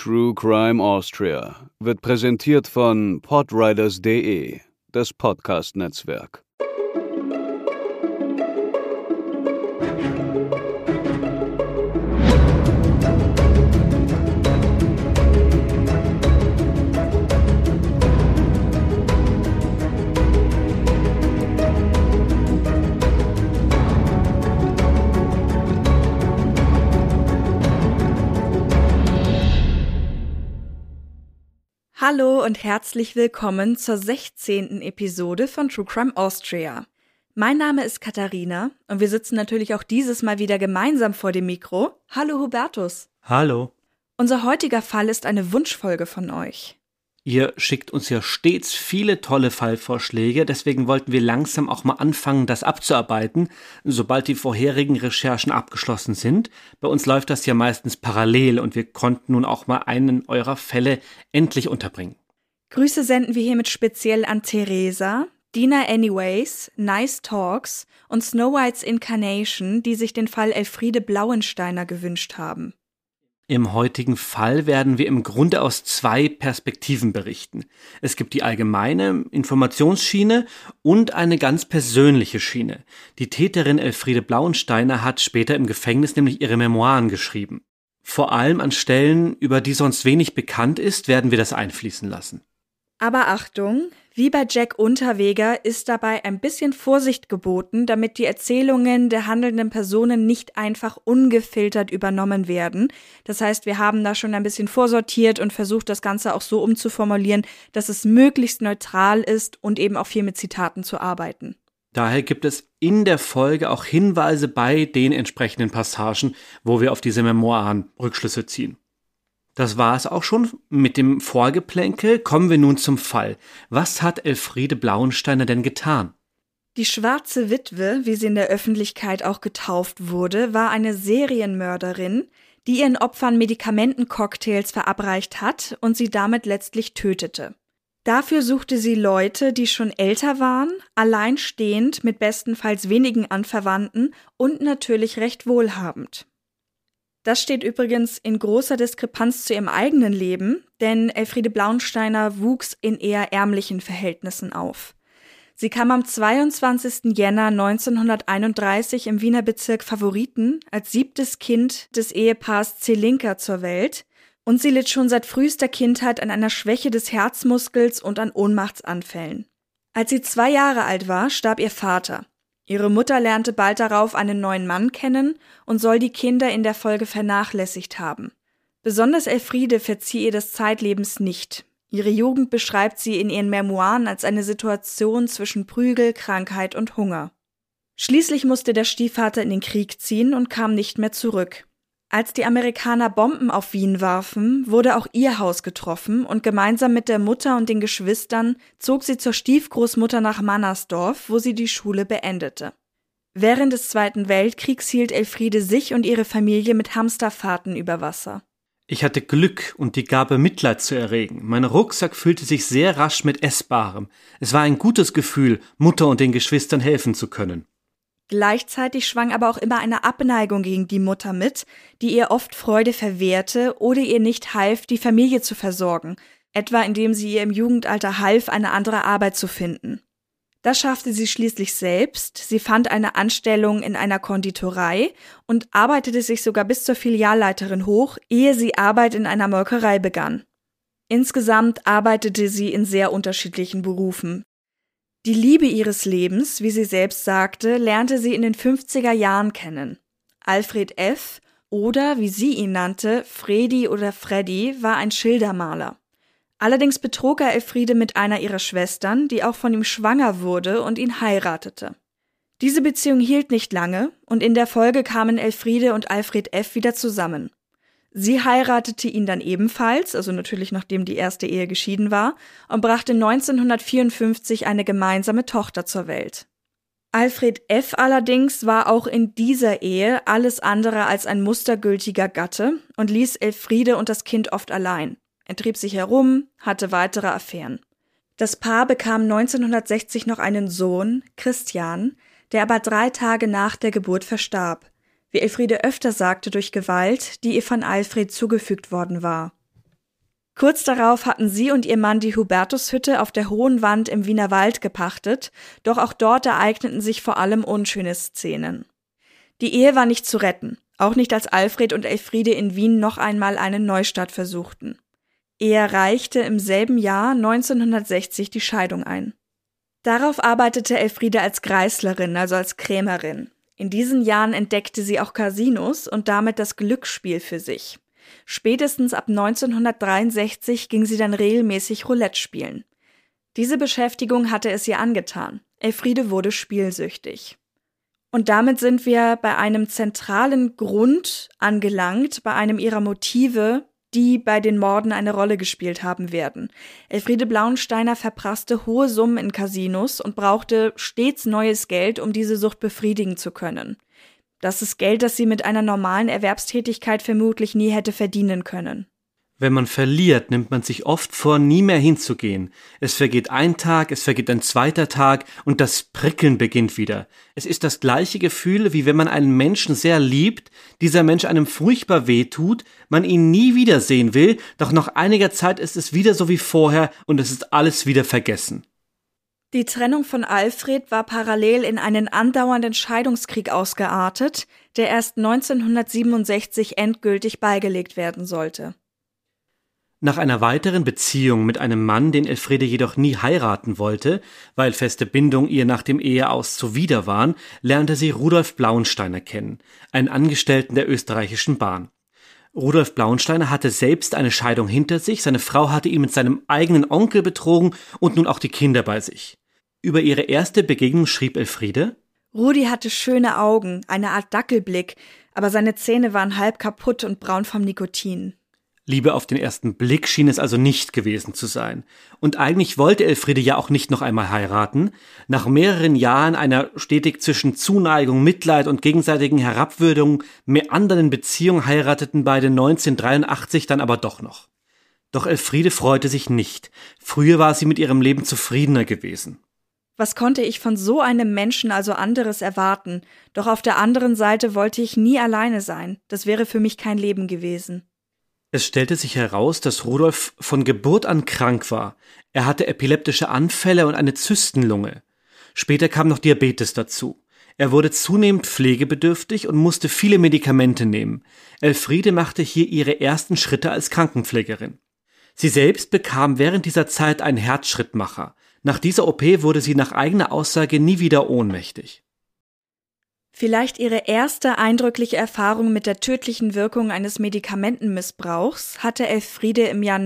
True Crime Austria wird präsentiert von podriders.de, das Podcast-Netzwerk. Hallo und herzlich willkommen zur 16. Episode von True Crime Austria. Mein Name ist Katharina und wir sitzen natürlich auch dieses Mal wieder gemeinsam vor dem Mikro. Hallo Hubertus. Hallo. Unser heutiger Fall ist eine Wunschfolge von euch. Ihr schickt uns ja stets viele tolle Fallvorschläge, deswegen wollten wir langsam auch mal anfangen, das abzuarbeiten, sobald die vorherigen Recherchen abgeschlossen sind. Bei uns läuft das ja meistens parallel und wir konnten nun auch mal einen eurer Fälle endlich unterbringen. Grüße senden wir hiermit speziell an Theresa, Dina Anyways, Nice Talks und Snow White's Incarnation, die sich den Fall Elfriede Blauensteiner gewünscht haben. Im heutigen Fall werden wir im Grunde aus zwei Perspektiven berichten. Es gibt die allgemeine Informationsschiene und eine ganz persönliche Schiene. Die Täterin Elfriede Blauensteiner hat später im Gefängnis nämlich ihre Memoiren geschrieben. Vor allem an Stellen, über die sonst wenig bekannt ist, werden wir das einfließen lassen. Aber Achtung, wie bei Jack Unterweger ist dabei ein bisschen Vorsicht geboten, damit die Erzählungen der handelnden Personen nicht einfach ungefiltert übernommen werden. Das heißt, wir haben da schon ein bisschen vorsortiert und versucht, das Ganze auch so umzuformulieren, dass es möglichst neutral ist und eben auch viel mit Zitaten zu arbeiten. Daher gibt es in der Folge auch Hinweise bei den entsprechenden Passagen, wo wir auf diese Memoiren Rückschlüsse ziehen. Das war es auch schon mit dem Vorgeplänkel. Kommen wir nun zum Fall. Was hat Elfriede Blauensteiner denn getan? Die schwarze Witwe, wie sie in der Öffentlichkeit auch getauft wurde, war eine Serienmörderin, die ihren Opfern Medikamentencocktails verabreicht hat und sie damit letztlich tötete. Dafür suchte sie Leute, die schon älter waren, alleinstehend, mit bestenfalls wenigen Anverwandten und natürlich recht wohlhabend. Das steht übrigens in großer Diskrepanz zu ihrem eigenen Leben, denn Elfriede Blauensteiner wuchs in eher ärmlichen Verhältnissen auf. Sie kam am 22. Jänner 1931 im Wiener Bezirk Favoriten als 7. Kind des Ehepaars Zelinka zur Welt und sie litt schon seit frühester Kindheit an einer Schwäche des Herzmuskels und an Ohnmachtsanfällen. Als sie 2 Jahre alt war, starb ihr Vater. Ihre Mutter lernte bald darauf einen neuen Mann kennen und soll die Kinder in der Folge vernachlässigt haben. Besonders Elfriede verzieh ihr des Zeitlebens nicht. Ihre Jugend beschreibt sie in ihren Memoiren als eine Situation zwischen Prügel, Krankheit und Hunger. Schließlich musste der Stiefvater in den Krieg ziehen und kam nicht mehr zurück. Als die Amerikaner Bomben auf Wien warfen, wurde auch ihr Haus getroffen und gemeinsam mit der Mutter und den Geschwistern zog sie zur Stiefgroßmutter nach Mannersdorf, wo sie die Schule beendete. Während des Zweiten Weltkriegs hielt Elfriede sich und ihre Familie mit Hamsterfahrten über Wasser. Ich hatte Glück und die Gabe, Mitleid zu erregen. Mein Rucksack füllte sich sehr rasch mit Essbarem. Es war ein gutes Gefühl, Mutter und den Geschwistern helfen zu können. Gleichzeitig schwang aber auch immer eine Abneigung gegen die Mutter mit, die ihr oft Freude verwehrte oder ihr nicht half, die Familie zu versorgen, etwa indem sie ihr im Jugendalter half, eine andere Arbeit zu finden. Das schaffte sie schließlich selbst, sie fand eine Anstellung in einer Konditorei und arbeitete sich sogar bis zur Filialleiterin hoch, ehe sie Arbeit in einer Molkerei begann. Insgesamt arbeitete sie in sehr unterschiedlichen Berufen. Die Liebe ihres Lebens, wie sie selbst sagte, lernte sie in den 50er Jahren kennen. Alfred F. oder, wie sie ihn nannte, Fredi oder Freddy, war ein Schildermaler. Allerdings betrog er Elfriede mit einer ihrer Schwestern, die auch von ihm schwanger wurde und ihn heiratete. Diese Beziehung hielt nicht lange und in der Folge kamen Elfriede und Alfred F. wieder zusammen. Sie heiratete ihn dann ebenfalls, also natürlich nachdem die erste Ehe geschieden war, und brachte 1954 eine gemeinsame Tochter zur Welt. Alfred F. allerdings war auch in dieser Ehe alles andere als ein mustergültiger Gatte und ließ Elfriede und das Kind oft allein. Er trieb sich herum, hatte weitere Affären. Das Paar bekam 1960 noch einen Sohn, Christian, der aber 3 Tage nach der Geburt verstarb. Wie Elfriede öfter sagte, durch Gewalt, die ihr von Alfred zugefügt worden war. Kurz darauf hatten sie und ihr Mann die Hubertushütte auf der Hohen Wand im Wiener Wald gepachtet, doch auch dort ereigneten sich vor allem unschöne Szenen. Die Ehe war nicht zu retten, auch nicht als Alfred und Elfriede in Wien noch einmal einen Neustart versuchten. Er reichte im selben Jahr 1960 die Scheidung ein. Darauf arbeitete Elfriede als Greislerin, also als Krämerin. In diesen Jahren entdeckte sie auch Casinos und damit das Glücksspiel für sich. Spätestens ab 1963 ging sie dann regelmäßig Roulette spielen. Diese Beschäftigung hatte es ihr angetan. Elfriede wurde spielsüchtig. Und damit sind wir bei einem zentralen Grund angelangt, bei einem ihrer Motive, die bei den Morden eine Rolle gespielt haben werden. Elfriede Blauensteiner verprasste hohe Summen in Casinos und brauchte stets neues Geld, um diese Sucht befriedigen zu können. Das ist Geld, das sie mit einer normalen Erwerbstätigkeit vermutlich nie hätte verdienen können. Wenn man verliert, nimmt man sich oft vor, nie mehr hinzugehen. Es vergeht ein Tag, es vergeht ein zweiter Tag und das Prickeln beginnt wieder. Es ist das gleiche Gefühl, wie wenn man einen Menschen sehr liebt, dieser Mensch einem furchtbar wehtut, man ihn nie wiedersehen will, doch nach einiger Zeit ist es wieder so wie vorher und es ist alles wieder vergessen. Die Trennung von Alfred war parallel in einen andauernden Scheidungskrieg ausgeartet, der erst 1967 endgültig beigelegt werden sollte. Nach einer weiteren Beziehung mit einem Mann, den Elfriede jedoch nie heiraten wollte, weil feste Bindung ihr nach dem Eheaus zuwider waren, lernte sie Rudolf Blauensteiner kennen, einen Angestellten der österreichischen Bahn. Rudolf Blauensteiner hatte selbst eine Scheidung hinter sich, seine Frau hatte ihn mit seinem eigenen Onkel betrogen und nun auch die Kinder bei sich. Über ihre erste Begegnung schrieb Elfriede: Rudi hatte schöne Augen, eine Art Dackelblick, aber seine Zähne waren halb kaputt und braun vom Nikotin. Liebe auf den ersten Blick schien es also nicht gewesen zu sein. Und eigentlich wollte Elfriede ja auch nicht noch einmal heiraten. Nach mehreren Jahren einer stetig zwischen Zuneigung, Mitleid und gegenseitigen Herabwürdigung meandernden Beziehung heirateten beide 1983 dann aber doch noch. Doch Elfriede freute sich nicht. Früher war sie mit ihrem Leben zufriedener gewesen. Was konnte ich von so einem Menschen also anderes erwarten? Doch auf der anderen Seite wollte ich nie alleine sein. Das wäre für mich kein Leben gewesen. Es stellte sich heraus, dass Rudolf von Geburt an krank war. Er hatte epileptische Anfälle und eine Zystenlunge. Später kam noch Diabetes dazu. Er wurde zunehmend pflegebedürftig und musste viele Medikamente nehmen. Elfriede machte hier ihre ersten Schritte als Krankenpflegerin. Sie selbst bekam während dieser Zeit einen Herzschrittmacher. Nach dieser OP wurde sie nach eigener Aussage nie wieder ohnmächtig. Vielleicht ihre erste eindrückliche Erfahrung mit der tödlichen Wirkung eines Medikamentenmissbrauchs hatte Elfriede im Jahr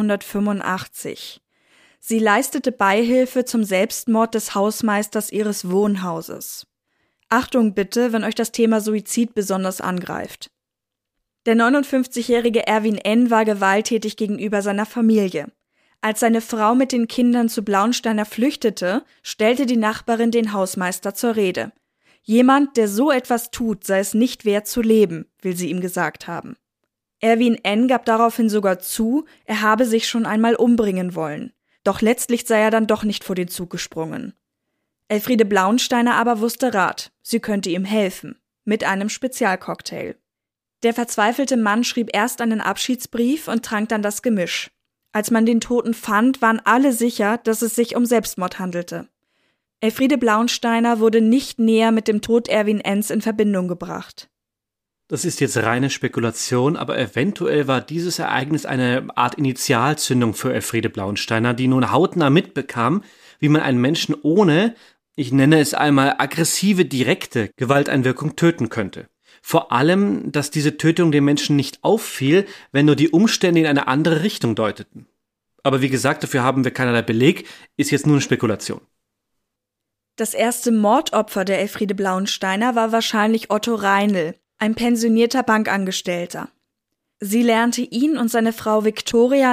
1985. Sie leistete Beihilfe zum Selbstmord des Hausmeisters ihres Wohnhauses. Achtung bitte, wenn euch das Thema Suizid besonders angreift. Der 59-jährige Erwin N. war gewalttätig gegenüber seiner Familie. Als seine Frau mit den Kindern zu Blauensteiner flüchtete, stellte die Nachbarin den Hausmeister zur Rede. Jemand, der so etwas tut, sei es nicht wert zu leben, will sie ihm gesagt haben. Erwin N. gab daraufhin sogar zu, er habe sich schon einmal umbringen wollen. Doch letztlich sei er dann doch nicht vor den Zug gesprungen. Elfriede Blauensteiner aber wusste Rat, sie könnte ihm helfen, mit einem Spezialcocktail. Der verzweifelte Mann schrieb erst einen Abschiedsbrief und trank dann das Gemisch. Als man den Toten fand, waren alle sicher, dass es sich um Selbstmord handelte. Elfriede Blauensteiner wurde nicht näher mit dem Tod Erwin N.s in Verbindung gebracht. Das ist jetzt reine Spekulation, aber eventuell war dieses Ereignis eine Art Initialzündung für Elfriede Blauensteiner, die nun hautnah mitbekam, wie man einen Menschen ohne, ich nenne es einmal aggressive, direkte Gewalteinwirkung töten könnte. Vor allem, dass diese Tötung dem Menschen nicht auffiel, wenn nur die Umstände in eine andere Richtung deuteten. Aber wie gesagt, dafür haben wir keinerlei Beleg, ist jetzt nur eine Spekulation. Das erste Mordopfer der Elfriede Blauensteiner war wahrscheinlich Otto Reinl, ein pensionierter Bankangestellter. Sie lernte ihn und seine Frau Viktoria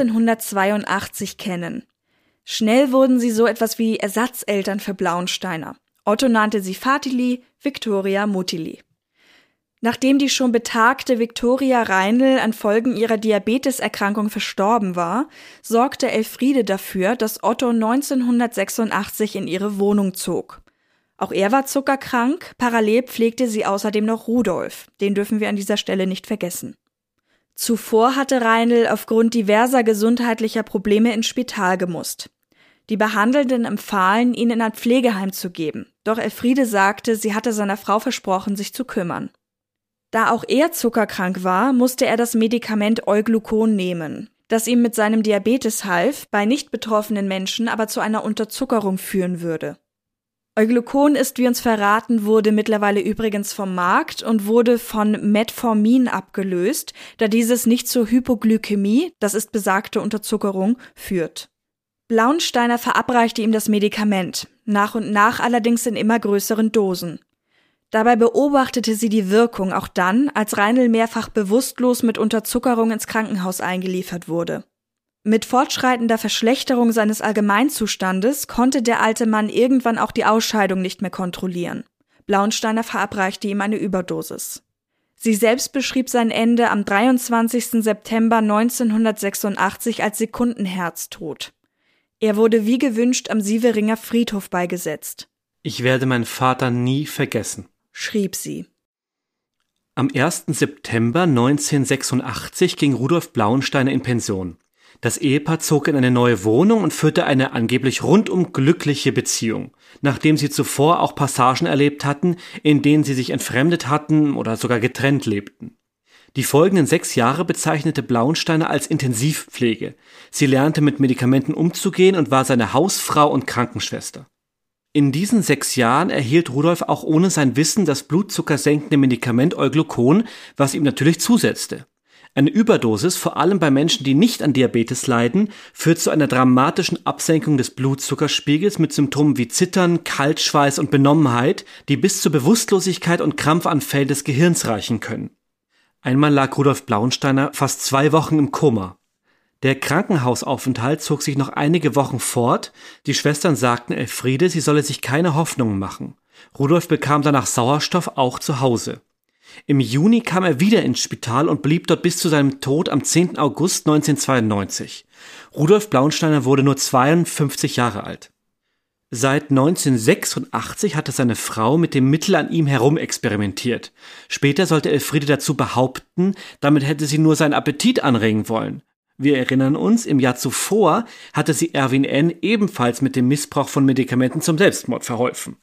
1982 kennen. Schnell wurden sie so etwas wie Ersatzeltern für Blauensteiner. Otto nannte sie Vatili, Viktoria Mutili. Nachdem die schon betagte Viktoria Reinl an Folgen ihrer Diabeteserkrankung verstorben war, sorgte Elfriede dafür, dass Otto 1986 in ihre Wohnung zog. Auch er war zuckerkrank, parallel pflegte sie außerdem noch Rudolf, den dürfen wir an dieser Stelle nicht vergessen. Zuvor hatte Reinl aufgrund diverser gesundheitlicher Probleme ins Spital gemusst. Die Behandelnden empfahlen, ihn in ein Pflegeheim zu geben, doch Elfriede sagte, sie hatte seiner Frau versprochen, sich zu kümmern. Da auch er zuckerkrank war, musste er das Medikament Euglucon nehmen, das ihm mit seinem Diabetes half, bei nicht betroffenen Menschen aber zu einer Unterzuckerung führen würde. Euglucon ist, wie uns verraten wurde, mittlerweile übrigens vom Markt und wurde von Metformin abgelöst, da dieses nicht zur Hypoglykämie, das ist besagte Unterzuckerung, führt. Blauensteiner verabreichte ihm das Medikament, nach und nach allerdings in immer größeren Dosen. Dabei beobachtete sie die Wirkung auch dann, als Reinl mehrfach bewusstlos mit Unterzuckerung ins Krankenhaus eingeliefert wurde. Mit fortschreitender Verschlechterung seines Allgemeinzustandes konnte der alte Mann irgendwann auch die Ausscheidung nicht mehr kontrollieren. Blauensteiner verabreichte ihm eine Überdosis. Sie selbst beschrieb sein Ende am 23. September 1986 als Sekundenherztod. Er wurde wie gewünscht am Sieveringer Friedhof beigesetzt. Ich werde meinen Vater nie vergessen, schrieb sie. Am 1. September 1986 ging Rudolf Blauensteiner in Pension. Das Ehepaar zog in eine neue Wohnung und führte eine angeblich rundum glückliche Beziehung, nachdem sie zuvor auch Passagen erlebt hatten, in denen sie sich entfremdet hatten oder sogar getrennt lebten. Die folgenden 6 Jahre bezeichnete Blauensteiner als Intensivpflege. Sie lernte mit Medikamenten umzugehen und war seine Hausfrau und Krankenschwester. In diesen 6 Jahren erhielt Rudolf auch ohne sein Wissen das blutzuckersenkende Medikament Euglucon, was ihm natürlich zusetzte. Eine Überdosis, vor allem bei Menschen, die nicht an Diabetes leiden, führt zu einer dramatischen Absenkung des Blutzuckerspiegels mit Symptomen wie Zittern, Kaltschweiß und Benommenheit, die bis zur Bewusstlosigkeit und Krampfanfällen des Gehirns reichen können. Einmal lag Rudolf Blauensteiner fast 2 Wochen im Koma. Der Krankenhausaufenthalt zog sich noch einige Wochen fort. Die Schwestern sagten Elfriede, sie solle sich keine Hoffnungen machen. Rudolf bekam danach Sauerstoff auch zu Hause. Im Juni kam er wieder ins Spital und blieb dort bis zu seinem Tod am 10. August 1992. Rudolf Blauensteiner wurde nur 52 Jahre alt. Seit 1986 hatte seine Frau mit dem Mittel an ihm herumexperimentiert. Später sollte Elfriede dazu behaupten, damit hätte sie nur seinen Appetit anregen wollen. Wir erinnern uns, im Jahr zuvor hatte sie Erwin N. ebenfalls mit dem Missbrauch von Medikamenten zum Selbstmord verholfen.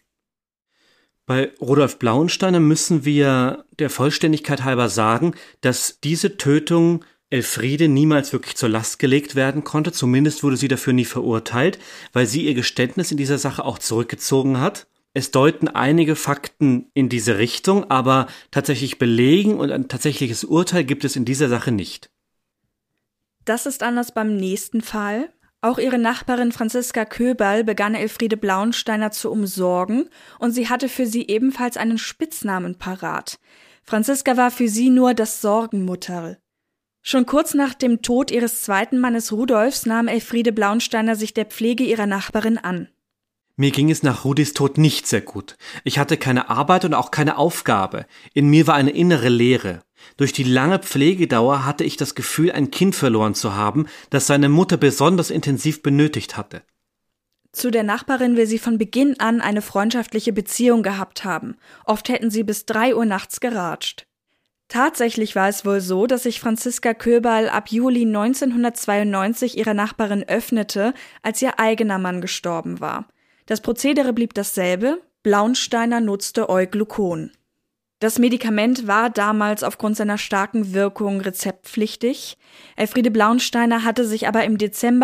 Bei Rudolf Blauensteiner müssen wir der Vollständigkeit halber sagen, dass diese Tötung Elfriede niemals wirklich zur Last gelegt werden konnte. Zumindest wurde sie dafür nie verurteilt, weil sie ihr Geständnis in dieser Sache auch zurückgezogen hat. Es deuten einige Fakten in diese Richtung, aber tatsächlich belegen und ein tatsächliches Urteil gibt es in dieser Sache nicht. Das ist anders beim nächsten Fall. Auch ihre Nachbarin Franziska Köberl begann Elfriede Blauensteiner zu umsorgen und sie hatte für sie ebenfalls einen Spitznamen parat. Franziska war für sie nur das Sorgenmutterl. Schon kurz nach dem Tod ihres zweiten Mannes Rudolfs nahm Elfriede Blauensteiner sich der Pflege ihrer Nachbarin an. Mir ging es nach Rudis Tod nicht sehr gut. Ich hatte keine Arbeit und auch keine Aufgabe. In mir war eine innere Leere. Durch die lange Pflegedauer hatte ich das Gefühl, ein Kind verloren zu haben, das seine Mutter besonders intensiv benötigt hatte. Zu der Nachbarin will sie von Beginn an eine freundschaftliche Beziehung gehabt haben. Oft hätten sie bis 3 Uhr nachts geratscht. Tatsächlich war es wohl so, dass sich Franziska Köberl ab Juli 1992 ihrer Nachbarin öffnete, als ihr eigener Mann gestorben war. Das Prozedere blieb dasselbe, Blauensteiner nutzte Euglucon. Das Medikament war damals aufgrund seiner starken Wirkung rezeptpflichtig. Elfriede Blauensteiner hatte sich aber im Dezember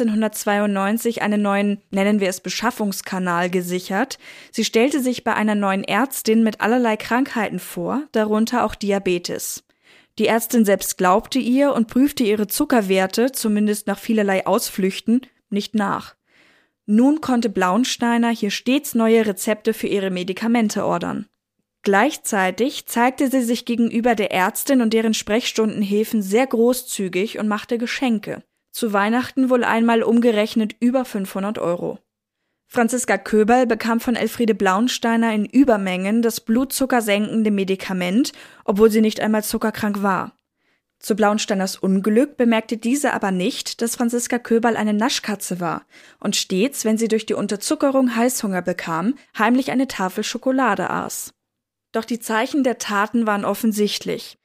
1992 einen neuen, nennen wir es Beschaffungskanal, gesichert. Sie stellte sich bei einer neuen Ärztin mit allerlei Krankheiten vor, darunter auch Diabetes. Die Ärztin selbst glaubte ihr und prüfte ihre Zuckerwerte, zumindest nach vielerlei Ausflüchten, nicht nach. Nun konnte Blauensteiner hier stets neue Rezepte für ihre Medikamente ordern. Gleichzeitig zeigte sie sich gegenüber der Ärztin und deren Sprechstundenhilfen sehr großzügig und machte Geschenke. Zu Weihnachten wohl einmal umgerechnet über 500 €. Franziska Köberl bekam von Elfriede Blauensteiner in Übermengen das blutzuckersenkende Medikament, obwohl sie nicht einmal zuckerkrank war. Zu Blauensteiners Unglück bemerkte diese aber nicht, dass Franziska Köberl eine Naschkatze war und stets, wenn sie durch die Unterzuckerung Heißhunger bekam, heimlich eine Tafel Schokolade aß. Doch die Zeichen der Taten waren offensichtlich.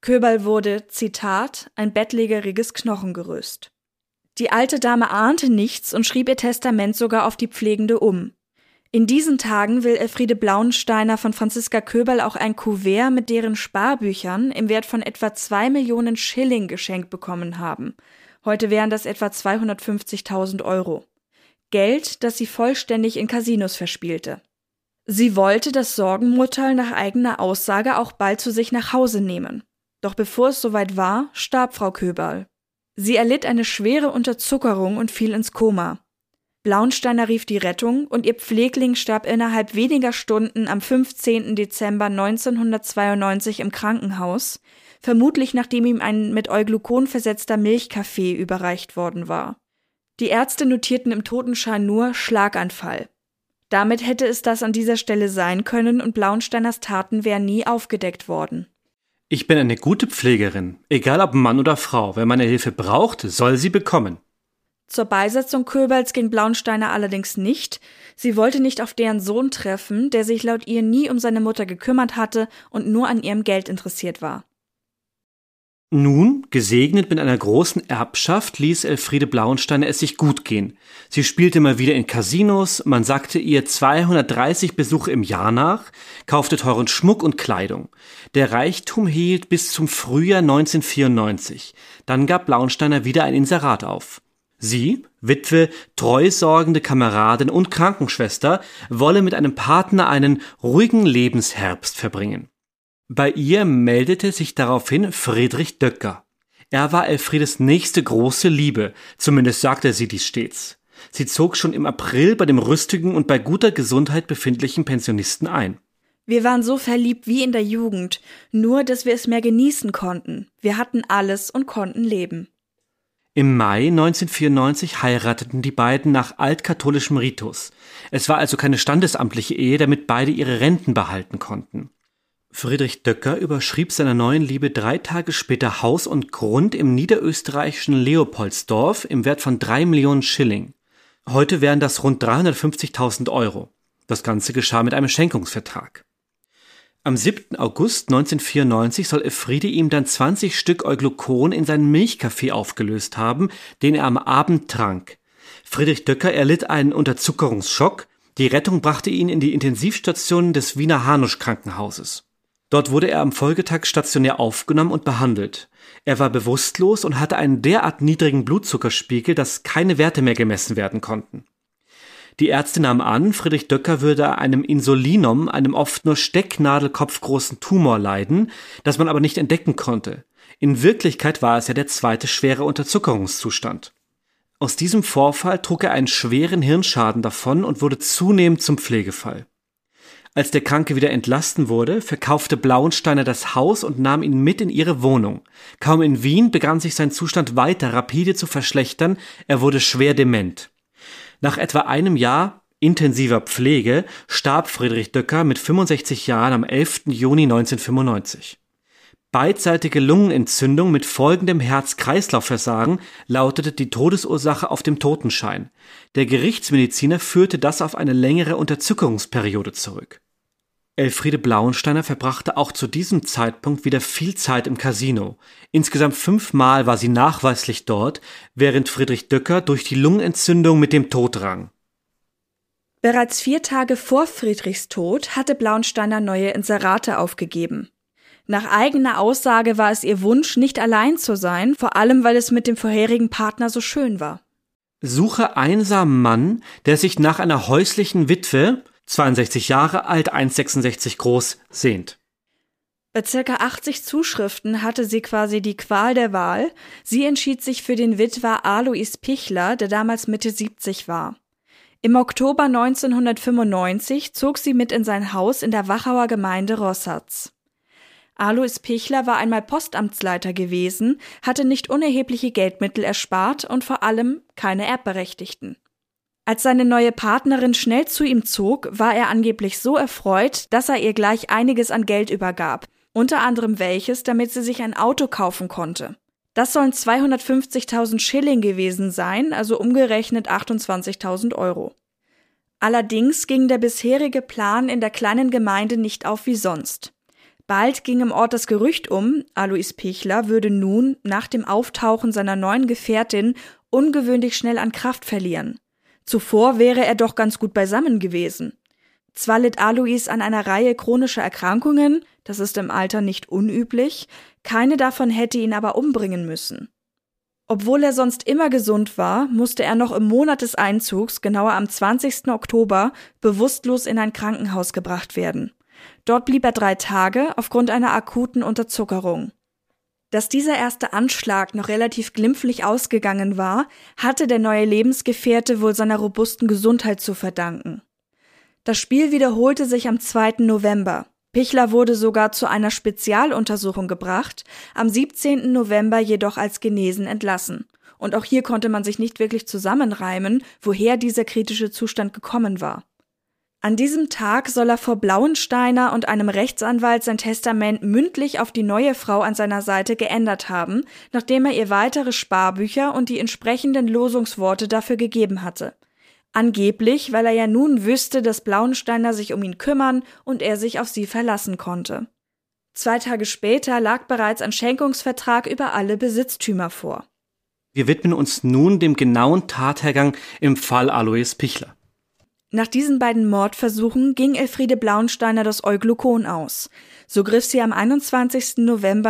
Köberl wurde, Zitat, ein bettlägeriges Knochengerüst. Die alte Dame ahnte nichts und schrieb ihr Testament sogar auf die Pflegende um. In diesen Tagen will Elfriede Blauensteiner von Franziska Köberl auch ein Kuvert mit deren Sparbüchern im Wert von etwa 2 Millionen Schilling geschenkt bekommen haben. Heute wären das etwa 250.000 Euro. Geld, das sie vollständig in Casinos verspielte. Sie wollte das Sorgenmutterl nach eigener Aussage auch bald zu sich nach Hause nehmen. Doch bevor es soweit war, starb Frau Köberl. Sie erlitt eine schwere Unterzuckerung und fiel ins Koma. Blauensteiner rief die Rettung und ihr Pflegling starb innerhalb weniger Stunden am 15. Dezember 1992 im Krankenhaus, vermutlich nachdem ihm ein mit Euglucon versetzter Milchkaffee überreicht worden war. Die Ärzte notierten im Totenschein nur Schlaganfall. Damit hätte es das an dieser Stelle sein können und Blauensteiners Taten wären nie aufgedeckt worden. Ich bin eine gute Pflegerin, egal ob Mann oder Frau. Wer meine Hilfe braucht, soll sie bekommen. Zur Beisetzung Köberls ging Blauensteiner allerdings nicht. Sie wollte nicht auf deren Sohn treffen, der sich laut ihr nie um seine Mutter gekümmert hatte und nur an ihrem Geld interessiert war. Nun, gesegnet mit einer großen Erbschaft, ließ Elfriede Blauensteiner es sich gut gehen. Sie spielte mal wieder in Casinos, man sagte ihr 230 Besuche im Jahr nach, kaufte teuren Schmuck und Kleidung. Der Reichtum hielt bis zum Frühjahr 1994. Dann gab Blauensteiner wieder ein Inserat auf. Sie, Witwe, treu sorgende Kameradin und Krankenschwester, wolle mit einem Partner einen ruhigen Lebensherbst verbringen. Bei ihr meldete sich daraufhin Friedrich Döcker. Er war Elfriedes nächste große Liebe, zumindest sagte sie dies stets. Sie zog schon im April bei dem rüstigen und bei guter Gesundheit befindlichen Pensionisten ein. Wir waren so verliebt wie in der Jugend, nur dass wir es mehr genießen konnten. Wir hatten alles und konnten leben. Im Mai 1994 heirateten die beiden nach altkatholischem Ritus. Es war also keine standesamtliche Ehe, damit beide ihre Renten behalten konnten. Friedrich Döcker überschrieb seiner neuen Liebe 3 Tage später Haus und Grund im niederösterreichischen Leopoldsdorf im Wert von 3 Millionen Schilling. Heute wären das rund 350.000 Euro. Das Ganze geschah mit einem Schenkungsvertrag. Am 7. August 1994 soll Elfriede ihm dann 20 Stück Euglucon in seinen Milchkaffee aufgelöst haben, den er am Abend trank. Friedrich Döcker erlitt einen Unterzuckerungsschock. Die Rettung brachte ihn in die Intensivstation des Wiener Hanusch-Krankenhauses. Dort wurde er am Folgetag stationär aufgenommen und behandelt. Er war bewusstlos und hatte einen derart niedrigen Blutzuckerspiegel, dass keine Werte mehr gemessen werden konnten. Die Ärzte nahmen an, Friedrich Döcker würde an einem Insulinum, einem oft nur stecknadelkopfgroßen Tumor leiden, das man aber nicht entdecken konnte. In Wirklichkeit war es ja der zweite schwere Unterzuckerungszustand. Aus diesem Vorfall trug er einen schweren Hirnschaden davon und wurde zunehmend zum Pflegefall. Als der Kranke wieder entlassen wurde, verkaufte Blauensteiner das Haus und nahm ihn mit in ihre Wohnung. Kaum in Wien begann sich sein Zustand weiter rapide zu verschlechtern, er wurde schwer dement. Nach etwa einem Jahr intensiver Pflege starb Friedrich Döcker mit 65 Jahren am 11. Juni 1995. Beidseitige Lungenentzündung mit folgendem Herz-Kreislauf-Versagen lautete die Todesursache auf dem Totenschein. Der Gerichtsmediziner führte das auf eine längere Unterzuckerungsperiode zurück. Elfriede Blauensteiner verbrachte auch zu diesem Zeitpunkt wieder viel Zeit im Casino. Insgesamt 5 Mal war sie nachweislich dort, während Friedrich Döcker durch die Lungenentzündung mit dem Tod rang. Bereits 4 Tage vor Friedrichs Tod hatte Blauensteiner neue Inserate aufgegeben. Nach eigener Aussage war es ihr Wunsch, nicht allein zu sein, vor allem weil es mit dem vorherigen Partner so schön war. Suche einsamen Mann, der sich nach einer häuslichen Witwe, 62 Jahre alt, 1,66 groß, sehnt. Bei ca. 80 Zuschriften hatte sie quasi die Qual der Wahl. Sie entschied sich für den Witwer Alois Pichler, der damals Mitte 70 war. Im Oktober 1995 zog sie mit in sein Haus in der Wachauer Gemeinde Rossatz. Alois Pichler war einmal Postamtsleiter gewesen, hatte nicht unerhebliche Geldmittel erspart und vor allem keine Erbberechtigten. Als seine neue Partnerin schnell zu ihm zog, war er angeblich so erfreut, dass er ihr gleich einiges an Geld übergab, unter anderem welches, damit sie sich ein Auto kaufen konnte. Das sollen 250.000 Schilling gewesen sein, also umgerechnet 28.000 Euro. Allerdings ging der bisherige Plan in der kleinen Gemeinde nicht auf wie sonst. Bald ging im Ort das Gerücht um, Alois Pichler würde nun nach dem Auftauchen seiner neuen Gefährtin ungewöhnlich schnell an Kraft verlieren. Zuvor wäre er doch ganz gut beisammen gewesen. Zwar litt Alois an einer Reihe chronischer Erkrankungen, das ist im Alter nicht unüblich, keine davon hätte ihn aber umbringen müssen. Obwohl er sonst immer gesund war, musste er noch im Monat des Einzugs, genauer am 20. Oktober, bewusstlos in ein Krankenhaus gebracht werden. Dort blieb er 3 Tage aufgrund einer akuten Unterzuckerung. Dass dieser erste Anschlag noch relativ glimpflich ausgegangen war, hatte der neue Lebensgefährte wohl seiner robusten Gesundheit zu verdanken. Das Spiel wiederholte sich am 2. November. Pichler wurde sogar zu einer Spezialuntersuchung gebracht, am 17. November jedoch als genesen entlassen. Und auch hier konnte man sich nicht wirklich zusammenreimen, woher dieser kritische Zustand gekommen war. An diesem Tag soll er vor Blauensteiner und einem Rechtsanwalt sein Testament mündlich auf die neue Frau an seiner Seite geändert haben, nachdem er ihr weitere Sparbücher und die entsprechenden Losungsworte dafür gegeben hatte. Angeblich, weil er ja nun wüsste, dass Blauensteiner sich um ihn kümmern und er sich auf sie verlassen konnte. 2 Tage später lag bereits ein Schenkungsvertrag über alle Besitztümer vor. Wir widmen uns nun dem genauen Tathergang im Fall Alois Pichler. Nach diesen beiden Mordversuchen ging Elfriede Blauensteiner das Euglucon aus. So griff sie am 21. November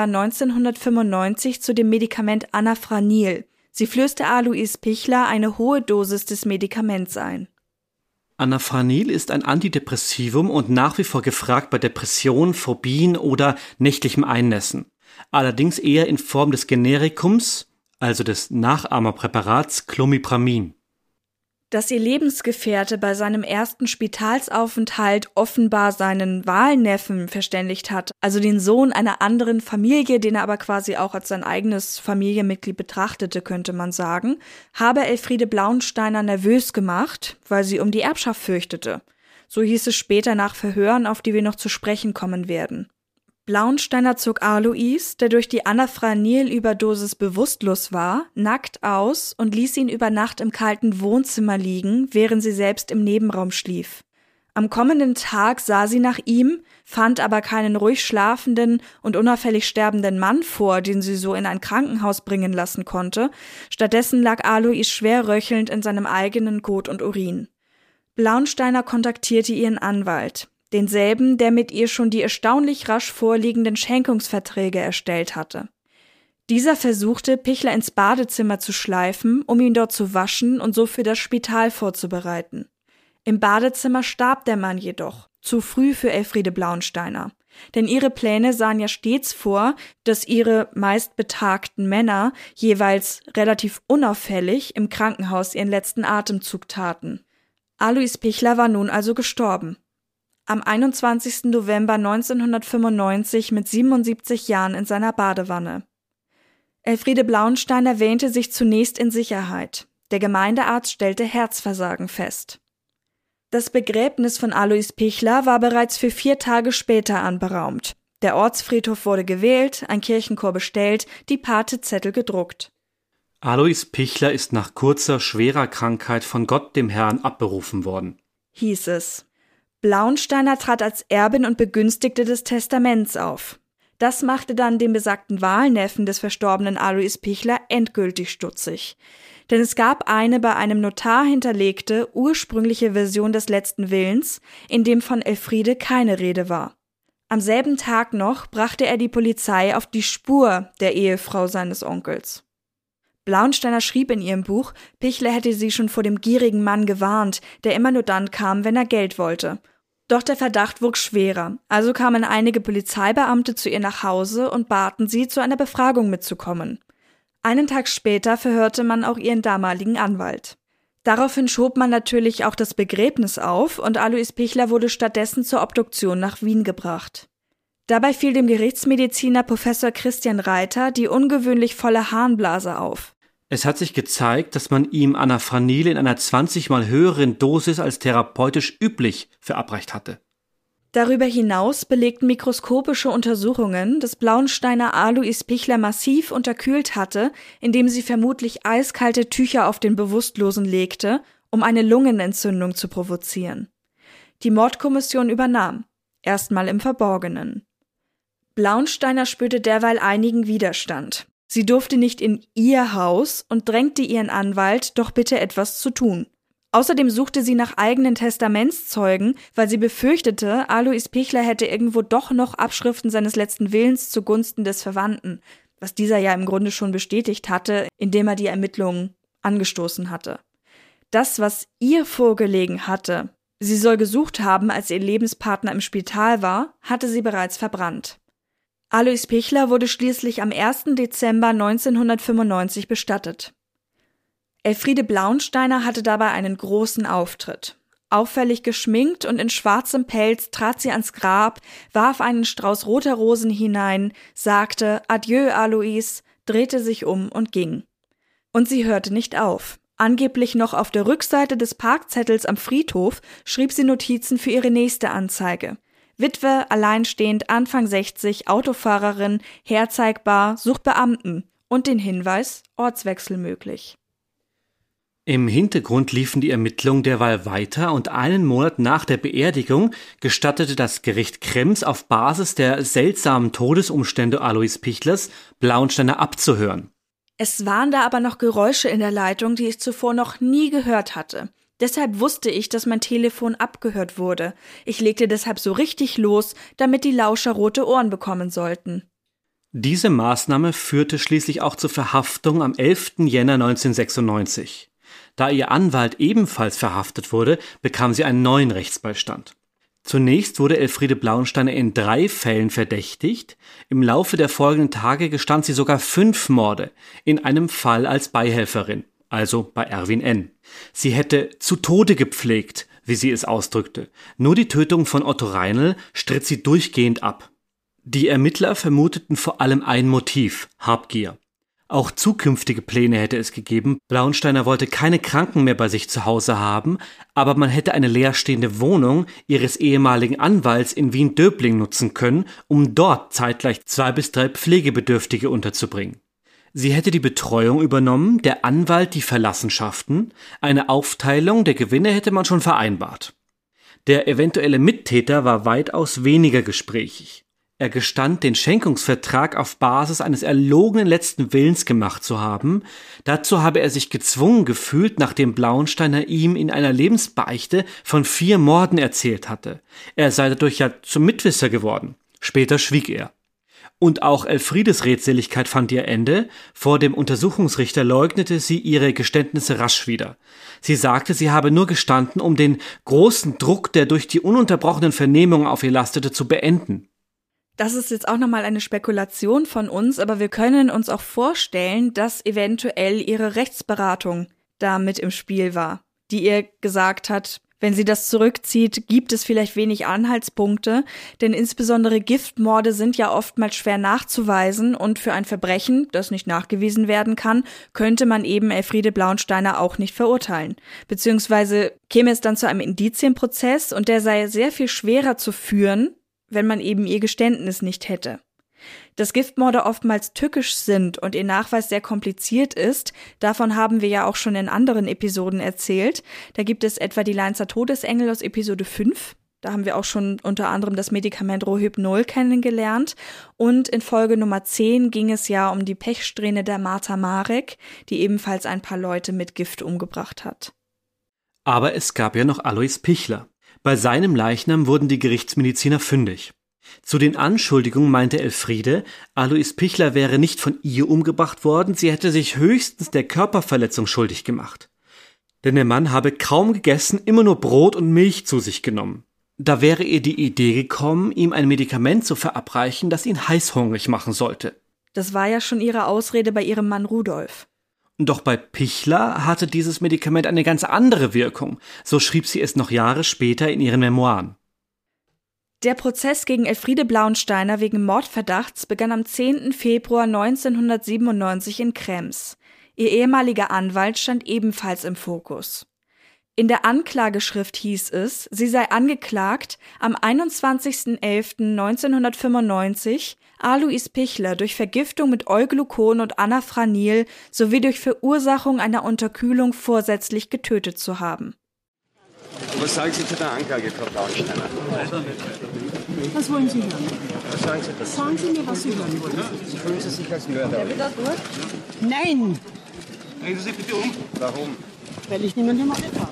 1995 zu dem Medikament Anafranil. Sie flößte Alois Pichler eine hohe Dosis des Medikaments ein. Anafranil ist ein Antidepressivum und nach wie vor gefragt bei Depressionen, Phobien oder nächtlichem Einnässen. Allerdings eher in Form des Generikums, also des Nachahmerpräparats Clomipramin. Dass ihr Lebensgefährte bei seinem ersten Spitalsaufenthalt offenbar seinen Wahlneffen verständigt hat, also den Sohn einer anderen Familie, den er aber quasi auch als sein eigenes Familienmitglied betrachtete, könnte man sagen, habe Elfriede Blauensteiner nervös gemacht, weil sie um die Erbschaft fürchtete. So hieß es später nach Verhören, auf die wir noch zu sprechen kommen werden. Blauensteiner zog Alois, der durch die Anafranil-Überdosis bewusstlos war, nackt aus und ließ ihn über Nacht im kalten Wohnzimmer liegen, während sie selbst im Nebenraum schlief. Am kommenden Tag sah sie nach ihm, fand aber keinen ruhig schlafenden und unauffällig sterbenden Mann vor, den sie so in ein Krankenhaus bringen lassen konnte. Stattdessen lag Alois schwer röchelnd in seinem eigenen Kot und Urin. Blauensteiner kontaktierte ihren Anwalt. Denselben, der mit ihr schon die erstaunlich rasch vorliegenden Schenkungsverträge erstellt hatte. Dieser versuchte, Pichler ins Badezimmer zu schleifen, um ihn dort zu waschen und so für das Spital vorzubereiten. Im Badezimmer starb der Mann jedoch, zu früh für Elfriede Blauensteiner. Denn ihre Pläne sahen ja stets vor, dass ihre meist betagten Männer jeweils relativ unauffällig im Krankenhaus ihren letzten Atemzug taten. Alois Pichler war nun also gestorben. Am 21. November 1995 mit 77 Jahren in seiner Badewanne. Elfriede Blauensteiner wähnte sich zunächst in Sicherheit. Der Gemeindearzt stellte Herzversagen fest. Das Begräbnis von Alois Pichler war bereits für 4 Tage später anberaumt. Der Ortsfriedhof wurde gewählt, ein Kirchenchor bestellt, die Patezettel gedruckt. Alois Pichler ist nach kurzer, schwerer Krankheit von Gott dem Herrn abberufen worden, hieß es. Blauensteiner trat als Erbin und Begünstigte des Testaments auf. Das machte dann den besagten Wahlneffen des verstorbenen Alois Pichler endgültig stutzig. Denn es gab eine bei einem Notar hinterlegte, ursprüngliche Version des letzten Willens, in dem von Elfriede keine Rede war. Am selben Tag noch brachte er die Polizei auf die Spur der Ehefrau seines Onkels. Blauensteiner schrieb in ihrem Buch, Pichler hätte sie schon vor dem gierigen Mann gewarnt, der immer nur dann kam, wenn er Geld wollte. Doch der Verdacht wuchs schwerer, also kamen einige Polizeibeamte zu ihr nach Hause und baten sie, zu einer Befragung mitzukommen. Einen Tag später verhörte man auch ihren damaligen Anwalt. Daraufhin schob man natürlich auch das Begräbnis auf und Alois Pichler wurde stattdessen zur Obduktion nach Wien gebracht. Dabei fiel dem Gerichtsmediziner Professor Christian Reiter die ungewöhnlich volle Harnblase auf. Es hat sich gezeigt, dass man ihm Anafranil in einer 20-mal höheren Dosis als therapeutisch üblich verabreicht hatte. Darüber hinaus belegten mikroskopische Untersuchungen, dass Blauensteiner Alois Pichler massiv unterkühlt hatte, indem sie vermutlich eiskalte Tücher auf den Bewusstlosen legte, um eine Lungenentzündung zu provozieren. Die Mordkommission übernahm, erstmal im Verborgenen. Blaunsteiner spürte derweil einigen Widerstand. Sie durfte nicht in ihr Haus und drängte ihren Anwalt, doch bitte etwas zu tun. Außerdem suchte sie nach eigenen Testamentszeugen, weil sie befürchtete, Alois Pichler hätte irgendwo doch noch Abschriften seines letzten Willens zugunsten des Verwandten, was dieser ja im Grunde schon bestätigt hatte, indem er die Ermittlungen angestoßen hatte. Das, was ihr vorgelegen hatte, sie soll gesucht haben, als ihr Lebenspartner im Spital war, hatte sie bereits verbrannt. Alois Pichler wurde schließlich am 1. Dezember 1995 bestattet. Elfriede Blaunsteiner hatte dabei einen großen Auftritt. Auffällig geschminkt und in schwarzem Pelz trat sie ans Grab, warf einen Strauß roter Rosen hinein, sagte »Adieu, Alois«, drehte sich um und ging. Und sie hörte nicht auf. Angeblich noch auf der Rückseite des Parkzettels am Friedhof schrieb sie Notizen für ihre nächste Anzeige. Witwe, alleinstehend, Anfang 60, Autofahrerin, herzeigbar, sucht Beamten und den Hinweis, Ortswechsel möglich. Im Hintergrund liefen die Ermittlungen derweil weiter und einen Monat nach der Beerdigung gestattete das Gericht Krems auf Basis der seltsamen Todesumstände Alois Pichlers Blaunsteiner abzuhören. Es waren da aber noch Geräusche in der Leitung, die ich zuvor noch nie gehört hatte. Deshalb wusste ich, dass mein Telefon abgehört wurde. Ich legte deshalb so richtig los, damit die Lauscher rote Ohren bekommen sollten. Diese Maßnahme führte schließlich auch zur Verhaftung am 11. Jänner 1996. Da ihr Anwalt ebenfalls verhaftet wurde, bekam sie einen neuen Rechtsbeistand. Zunächst wurde Elfriede Blaunsteiner in 3 Fällen verdächtigt. Im Laufe der folgenden Tage gestand sie sogar 5 Morde, in einem Fall als Beihelferin, also bei Erwin N. Sie hätte zu Tode gepflegt, wie sie es ausdrückte. Nur die Tötung von Otto Reinl stritt sie durchgehend ab. Die Ermittler vermuteten vor allem ein Motiv, Habgier. Auch zukünftige Pläne hätte es gegeben. Blaunsteiner wollte keine Kranken mehr bei sich zu Hause haben, aber man hätte eine leerstehende Wohnung ihres ehemaligen Anwalts in Wien-Döbling nutzen können, um dort zeitgleich 2 bis 3 Pflegebedürftige unterzubringen. Sie hätte die Betreuung übernommen, der Anwalt die Verlassenschaften, eine Aufteilung der Gewinne hätte man schon vereinbart. Der eventuelle Mittäter war weitaus weniger gesprächig. Er gestand, den Schenkungsvertrag auf Basis eines erlogenen letzten Willens gemacht zu haben. Dazu habe er sich gezwungen gefühlt, nachdem Blaunsteiner ihm in einer Lebensbeichte von 4 Morden erzählt hatte. Er sei dadurch ja zum Mitwisser geworden. Später schwieg er. Und auch Elfriedes Redseligkeit fand ihr Ende. Vor dem Untersuchungsrichter leugnete sie ihre Geständnisse rasch wieder. Sie sagte, sie habe nur gestanden, um den großen Druck, der durch die ununterbrochenen Vernehmungen auf ihr lastete, zu beenden. Das ist jetzt auch nochmal eine Spekulation von uns, aber wir können uns auch vorstellen, dass eventuell ihre Rechtsberatung da mit im Spiel war, die ihr gesagt hat, wenn sie das zurückzieht, gibt es vielleicht wenig Anhaltspunkte, denn insbesondere Giftmorde sind ja oftmals schwer nachzuweisen und für ein Verbrechen, das nicht nachgewiesen werden kann, könnte man eben Elfriede Blaunsteiner auch nicht verurteilen. Beziehungsweise käme es dann zu einem Indizienprozess und der sei sehr viel schwerer zu führen, wenn man eben ihr Geständnis nicht hätte. Dass Giftmorde oftmals tückisch sind und ihr Nachweis sehr kompliziert ist, davon haben wir ja auch schon in anderen Episoden erzählt. Da gibt es etwa die Leinzer Todesengel aus Episode 5. Da haben wir auch schon unter anderem das Medikament Rohypnol kennengelernt. Und in Folge Nummer 10 ging es ja um die Pechsträhne der Martha Marek, die ebenfalls ein paar Leute mit Gift umgebracht hat. Aber es gab ja noch Alois Pichler. Bei seinem Leichnam wurden die Gerichtsmediziner fündig. Zu den Anschuldigungen meinte Elfriede, Alois Pichler wäre nicht von ihr umgebracht worden, sie hätte sich höchstens der Körperverletzung schuldig gemacht. Denn der Mann habe kaum gegessen, immer nur Brot und Milch zu sich genommen. Da wäre ihr die Idee gekommen, ihm ein Medikament zu verabreichen, das ihn heißhungrig machen sollte. Das war ja schon ihre Ausrede bei ihrem Mann Rudolf. Doch bei Pichler hatte dieses Medikament eine ganz andere Wirkung. So schrieb sie es noch Jahre später in ihren Memoiren. Der Prozess gegen Elfriede Blaunsteiner wegen Mordverdachts begann am 10. Februar 1997 in Krems. Ihr ehemaliger Anwalt stand ebenfalls im Fokus. In der Anklageschrift hieß es, sie sei angeklagt, am 21.11.1995 Alois Pichler durch Vergiftung mit Euglucon und Anafranil sowie durch Verursachung einer Unterkühlung vorsätzlich getötet zu haben. Was sagen Sie zu der Anklage, Frau Blaunsteiner? Was wollen Sie hören? Was sagen Sie dazu? Sagen Sie mir, was Sie hören wollen. Fühlen Sie sich als Mörder? Nein, Drehen Sie sich bitte um. Warum? weil ich niemanden ermordet habe.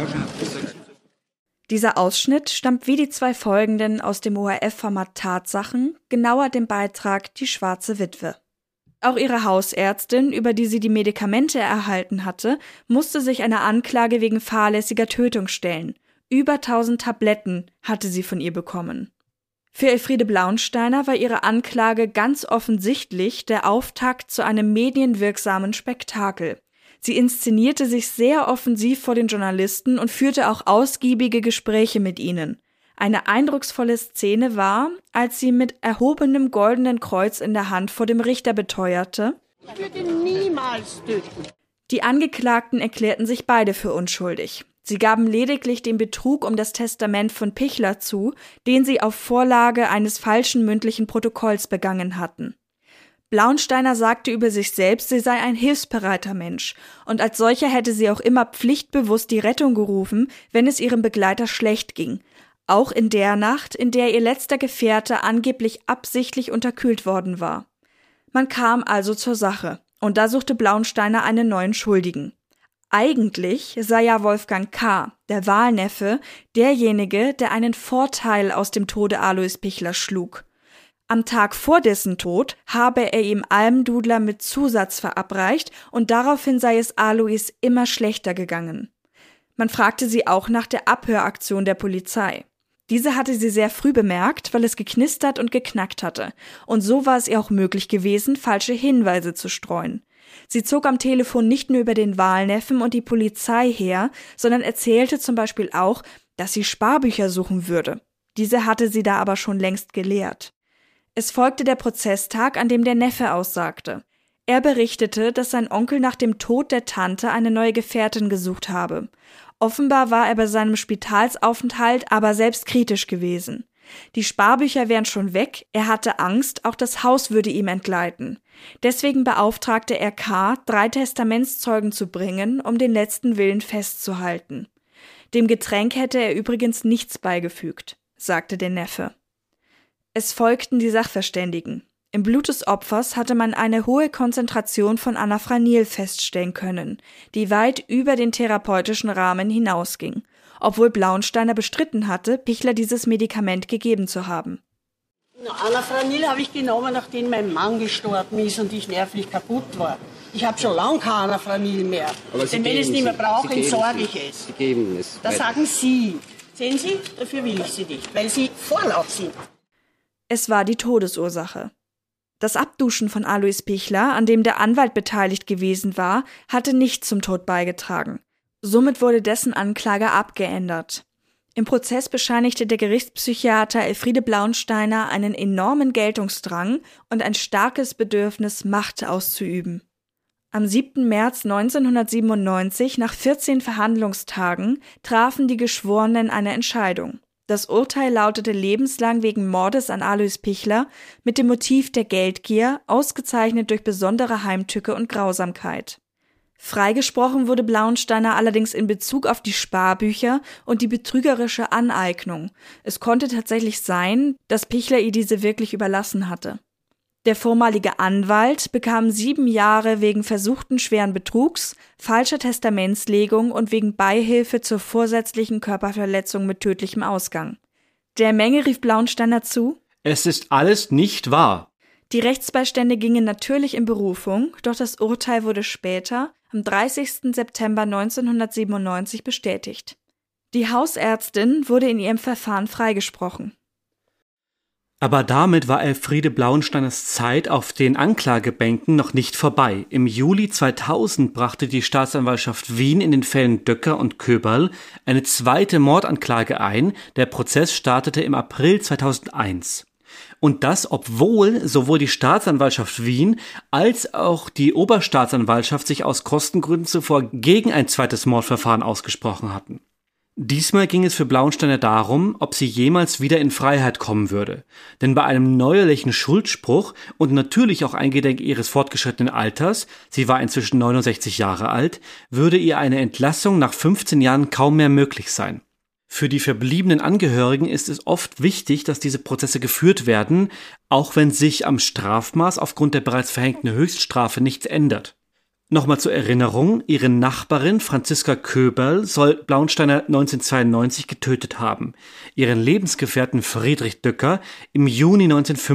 Dieser Ausschnitt stammt wie die 2 folgenden aus dem ORF-Format Tatsachen, genauer dem Beitrag Die schwarze Witwe. Auch ihre Hausärztin, über die sie die Medikamente erhalten hatte, musste sich einer Anklage wegen fahrlässiger Tötung stellen. Über 1000 Tabletten hatte sie von ihr bekommen. Für Elfriede Blaunsteiner war ihre Anklage ganz offensichtlich der Auftakt zu einem medienwirksamen Spektakel. Sie inszenierte sich sehr offensiv vor den Journalisten und führte auch ausgiebige Gespräche mit ihnen. Eine eindrucksvolle Szene war, als sie mit erhobenem goldenen Kreuz in der Hand vor dem Richter beteuerte: Ich würde niemals töten. Die Angeklagten erklärten sich beide für unschuldig. Sie gaben lediglich den Betrug um das Testament von Pichler zu, den sie auf Vorlage eines falschen mündlichen Protokolls begangen hatten. Blaunsteiner sagte über sich selbst, sie sei ein hilfsbereiter Mensch, und als solcher hätte sie auch immer pflichtbewusst die Rettung gerufen, wenn es ihrem Begleiter schlecht ging. Auch in der Nacht, in der ihr letzter Gefährte angeblich absichtlich unterkühlt worden war. Man kam also zur Sache, und da suchte Blaunsteiner einen neuen Schuldigen. Eigentlich sei ja Wolfgang K., der Wahlneffe, derjenige, der einen Vorteil aus dem Tode Alois Pichler schlug. Am Tag vor dessen Tod habe er ihm Almdudler mit Zusatz verabreicht und daraufhin sei es Alois immer schlechter gegangen. Man fragte sie auch nach der Abhöraktion der Polizei. Diese hatte sie sehr früh bemerkt, weil es geknistert und geknackt hatte. Und so war es ihr auch möglich gewesen, falsche Hinweise zu streuen. Sie zog am Telefon nicht nur über den Wahlneffen und die Polizei her, sondern erzählte zum Beispiel auch, dass sie Sparbücher suchen würde. Diese hatte sie da aber schon längst geleert. Es folgte der Prozesstag, an dem der Neffe aussagte. Er berichtete, dass sein Onkel nach dem Tod der Tante eine neue Gefährtin gesucht habe. Offenbar war er bei seinem Spitalsaufenthalt aber selbst kritisch gewesen. Die Sparbücher wären schon weg, er hatte Angst, auch das Haus würde ihm entgleiten. Deswegen beauftragte er K., 3 Testamentszeugen zu bringen, um den letzten Willen festzuhalten. Dem Getränk hätte er übrigens nichts beigefügt, sagte der Neffe. Es folgten die Sachverständigen. Im Blut des Opfers hatte man eine hohe Konzentration von Anafranil feststellen können, die weit über den therapeutischen Rahmen hinausging, obwohl Blaunsteiner bestritten hatte, Pichler dieses Medikament gegeben zu haben. Anafranil habe ich genommen, nachdem mein Mann gestorben ist und ich nervlich kaputt war. Ich habe schon lange kein Anafranil mehr. Denn wenn ich es nicht mehr brauche, entsorge ich es. Sie geben es. Das sagen Sie. Sehen Sie, dafür will ich Sie nicht, weil Sie vorlaut sind. Es war die Todesursache. Das Abduschen von Alois Pichler, an dem der Anwalt beteiligt gewesen war, hatte nicht zum Tod beigetragen. Somit wurde dessen Anklage abgeändert. Im Prozess bescheinigte der Gerichtspsychiater Elfriede Blaunsteiner einen enormen Geltungsdrang und ein starkes Bedürfnis, Macht auszuüben. Am 7. März 1997, nach 14 Verhandlungstagen, trafen die Geschworenen eine Entscheidung. Das Urteil lautete lebenslang wegen Mordes an Alois Pichler mit dem Motiv der Geldgier, ausgezeichnet durch besondere Heimtücke und Grausamkeit. Freigesprochen wurde Blaunsteiner allerdings in Bezug auf die Sparbücher und die betrügerische Aneignung. Es konnte tatsächlich sein, dass Pichler ihr diese wirklich überlassen hatte. Der vormalige Anwalt bekam 7 Jahre wegen versuchten schweren Betrugs, falscher Testamentslegung und wegen Beihilfe zur vorsätzlichen Körperverletzung mit tödlichem Ausgang. Der Menge rief Blaunsteiner zu: Es ist alles nicht wahr. Die Rechtsbeistände gingen natürlich in Berufung, doch das Urteil wurde später, am 30. September 1997, bestätigt. Die Hausärztin wurde in ihrem Verfahren freigesprochen. Aber damit war Elfriede Blaunsteiners Zeit auf den Anklagebänken noch nicht vorbei. Im Juli 2000 brachte die Staatsanwaltschaft Wien in den Fällen Döcker und Köberl eine zweite Mordanklage ein. Der Prozess startete im April 2001. Und das, obwohl sowohl die Staatsanwaltschaft Wien als auch die Oberstaatsanwaltschaft sich aus Kostengründen zuvor gegen ein zweites Mordverfahren ausgesprochen hatten. Diesmal ging es für Blaunsteiner darum, ob sie jemals wieder in Freiheit kommen würde. Denn bei einem neuerlichen Schuldspruch und natürlich auch eingedenk ihres fortgeschrittenen Alters, sie war inzwischen 69 Jahre alt, würde ihr eine Entlassung nach 15 Jahren kaum mehr möglich sein. Für die verbliebenen Angehörigen ist es oft wichtig, dass diese Prozesse geführt werden, auch wenn sich am Strafmaß aufgrund der bereits verhängten Höchststrafe nichts ändert. Nochmal zur Erinnerung, ihre Nachbarin Franziska Köberl soll Blauensteiner 1992 getötet haben, ihren Lebensgefährten Friedrich Döcker im Juni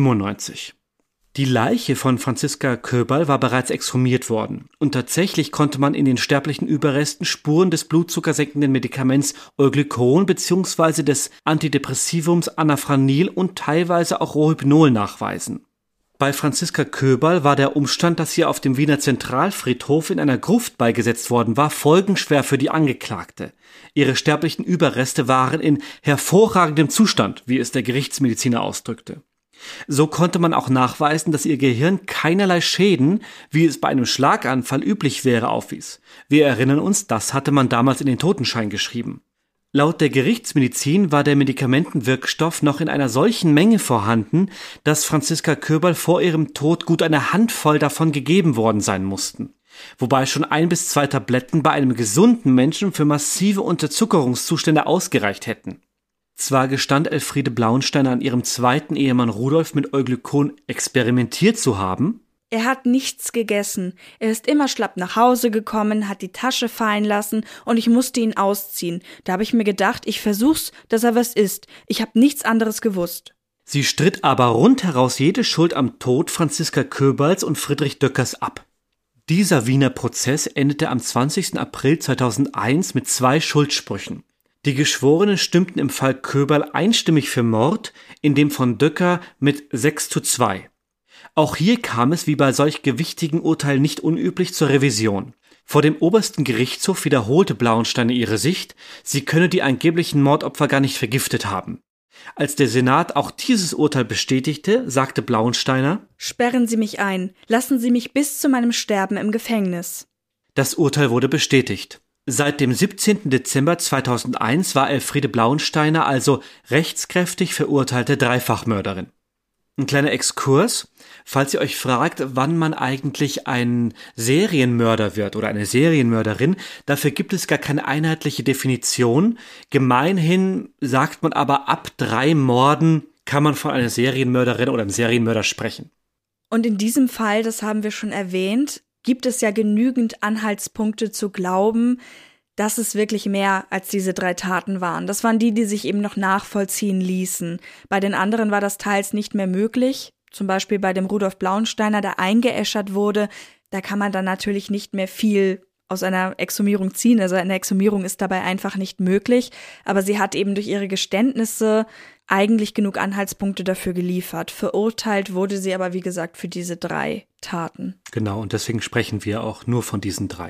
1995. Die Leiche von Franziska Köberl war bereits exhumiert worden und tatsächlich konnte man in den sterblichen Überresten Spuren des blutzuckersenkenden Medikaments Euglycon bzw. des Antidepressivums Anafranil und teilweise auch Rohypnol nachweisen. Bei Franziska Köberl war der Umstand, dass sie auf dem Wiener Zentralfriedhof in einer Gruft beigesetzt worden war, folgenschwer für die Angeklagte. Ihre sterblichen Überreste waren in hervorragendem Zustand, wie es der Gerichtsmediziner ausdrückte. So konnte man auch nachweisen, dass ihr Gehirn keinerlei Schäden, wie es bei einem Schlaganfall üblich wäre, aufwies. Wir erinnern uns, das hatte man damals in den Totenschein geschrieben. Laut der Gerichtsmedizin war der Medikamentenwirkstoff noch in einer solchen Menge vorhanden, dass Franziska Köberl vor ihrem Tod gut eine Handvoll davon gegeben worden sein mussten. Wobei schon 1 bis 2 Tabletten bei einem gesunden Menschen für massive Unterzuckerungszustände ausgereicht hätten. Zwar gestand Elfriede Blauensteiner an ihrem zweiten Ehemann Rudolf mit Euglycon experimentiert zu haben. Er hat nichts gegessen. Er ist immer schlapp nach Hause gekommen, hat die Tasche fallen lassen und ich musste ihn ausziehen. Da habe ich mir gedacht, ich versuch's, dass er was isst. Ich habe nichts anderes gewusst. Sie stritt aber rundheraus jede Schuld am Tod Franziska Köberls und Friedrich Döckers ab. Dieser Wiener Prozess endete am 20. April 2001 mit 2 Schuldsprüchen. Die Geschworenen stimmten im Fall Köberl einstimmig für Mord, in dem von Döcker mit 6:2. Auch hier kam es wie bei solch gewichtigen Urteilen nicht unüblich zur Revision. Vor dem obersten Gerichtshof wiederholte Blauensteiner ihre Sicht, sie könne die angeblichen Mordopfer gar nicht vergiftet haben. Als der Senat auch dieses Urteil bestätigte, sagte Blauensteiner: Sperren Sie mich ein, lassen Sie mich bis zu meinem Sterben im Gefängnis. Das Urteil wurde bestätigt. Seit dem 17. Dezember 2001 war Elfriede Blauensteiner also rechtskräftig verurteilte Dreifachmörderin. Ein kleiner Exkurs, falls ihr euch fragt, wann man eigentlich ein Serienmörder wird oder eine Serienmörderin, dafür gibt es gar keine einheitliche Definition. Gemeinhin sagt man aber, ab 3 Morden kann man von einer Serienmörderin oder einem Serienmörder sprechen. Und in diesem Fall, das haben wir schon erwähnt, gibt es ja genügend Anhaltspunkte zu glauben, dass es wirklich mehr als diese 3 Taten waren. Das waren die sich eben noch nachvollziehen ließen. Bei den anderen war das teils nicht mehr möglich. Zum Beispiel bei dem Rudolf Blauensteiner, der eingeäschert wurde. Da kann man dann natürlich nicht mehr viel aus einer Exhumierung ziehen. Also eine Exhumierung ist dabei einfach nicht möglich. Aber sie hat eben durch ihre Geständnisse eigentlich genug Anhaltspunkte dafür geliefert. Verurteilt wurde sie aber, wie gesagt, für diese 3 Taten. Genau, und deswegen sprechen wir auch nur von diesen 3.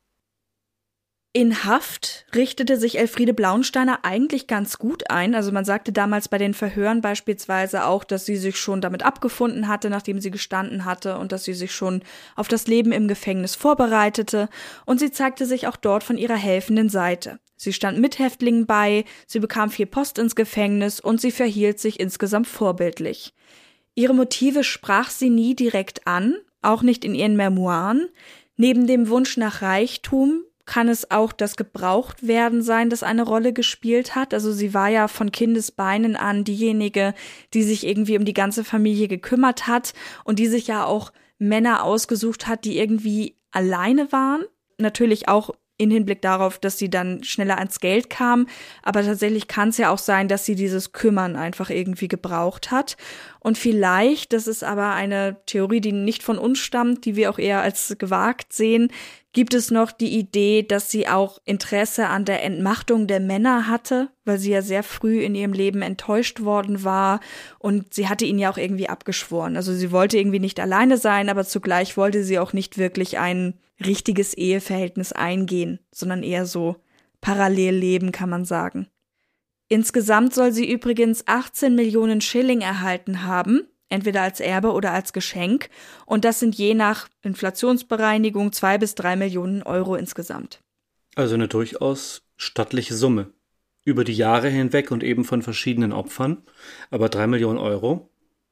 In Haft richtete sich Elfriede Blauensteiner eigentlich ganz gut ein. Also man sagte damals bei den Verhören beispielsweise auch, dass sie sich schon damit abgefunden hatte, nachdem sie gestanden hatte, und dass sie sich schon auf das Leben im Gefängnis vorbereitete. Und sie zeigte sich auch dort von ihrer helfenden Seite. Sie stand Mithäftlingen bei, sie bekam viel Post ins Gefängnis und sie verhielt sich insgesamt vorbildlich. Ihre Motive sprach sie nie direkt an, auch nicht in ihren Memoiren. Neben dem Wunsch nach Reichtum kann es auch das Gebrauchtwerden sein, das eine Rolle gespielt hat. Also sie war ja von Kindesbeinen an diejenige, die sich irgendwie um die ganze Familie gekümmert hat und die sich ja auch Männer ausgesucht hat, die irgendwie alleine waren. Natürlich auch in Hinblick darauf, dass sie dann schneller ans Geld kam. Aber tatsächlich kann es ja auch sein, dass sie dieses Kümmern einfach irgendwie gebraucht hat. Und vielleicht, das ist aber eine Theorie, die nicht von uns stammt, die wir auch eher als gewagt sehen, gibt es noch die Idee, dass sie auch Interesse an der Entmachtung der Männer hatte, weil sie ja sehr früh in ihrem Leben enttäuscht worden war und sie hatte ihn ja auch irgendwie abgeschworen. Also sie wollte irgendwie nicht alleine sein, aber zugleich wollte sie auch nicht wirklich ein richtiges Eheverhältnis eingehen, sondern eher so parallel leben, kann man sagen. Insgesamt soll sie übrigens 18 Millionen Schilling erhalten haben, entweder als Erbe oder als Geschenk, und das sind je nach Inflationsbereinigung 2 bis 3 Millionen Euro insgesamt. Also eine durchaus stattliche Summe. Über die Jahre hinweg und eben von verschiedenen Opfern, aber 3 Millionen Euro.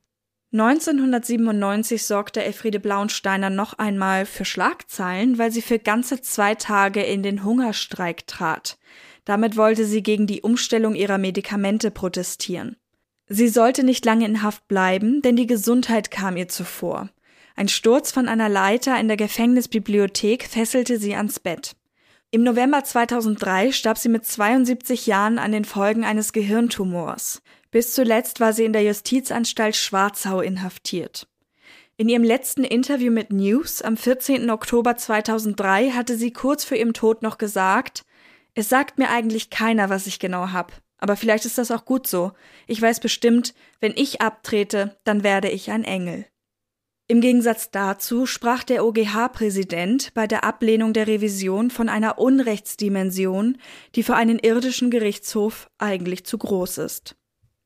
1997 sorgte Elfriede Blauensteiner noch einmal für Schlagzeilen, weil sie für ganze 2 Tage in den Hungerstreik trat. Damit wollte sie gegen die Umstellung ihrer Medikamente protestieren. Sie sollte nicht lange in Haft bleiben, denn die Gesundheit kam ihr zuvor. Ein Sturz von einer Leiter in der Gefängnisbibliothek fesselte sie ans Bett. Im November 2003 starb sie mit 72 Jahren an den Folgen eines Gehirntumors. Bis zuletzt war sie in der Justizanstalt Schwarzau inhaftiert. In ihrem letzten Interview mit News am 14. Oktober 2003 hatte sie kurz vor ihrem Tod noch gesagt: Es sagt mir eigentlich keiner, was ich genau habe. Aber vielleicht ist das auch gut so. Ich weiß bestimmt, wenn ich abtrete, dann werde ich ein Engel. Im Gegensatz dazu sprach der OGH-Präsident bei der Ablehnung der Revision von einer Unrechtsdimension, die für einen irdischen Gerichtshof eigentlich zu groß ist.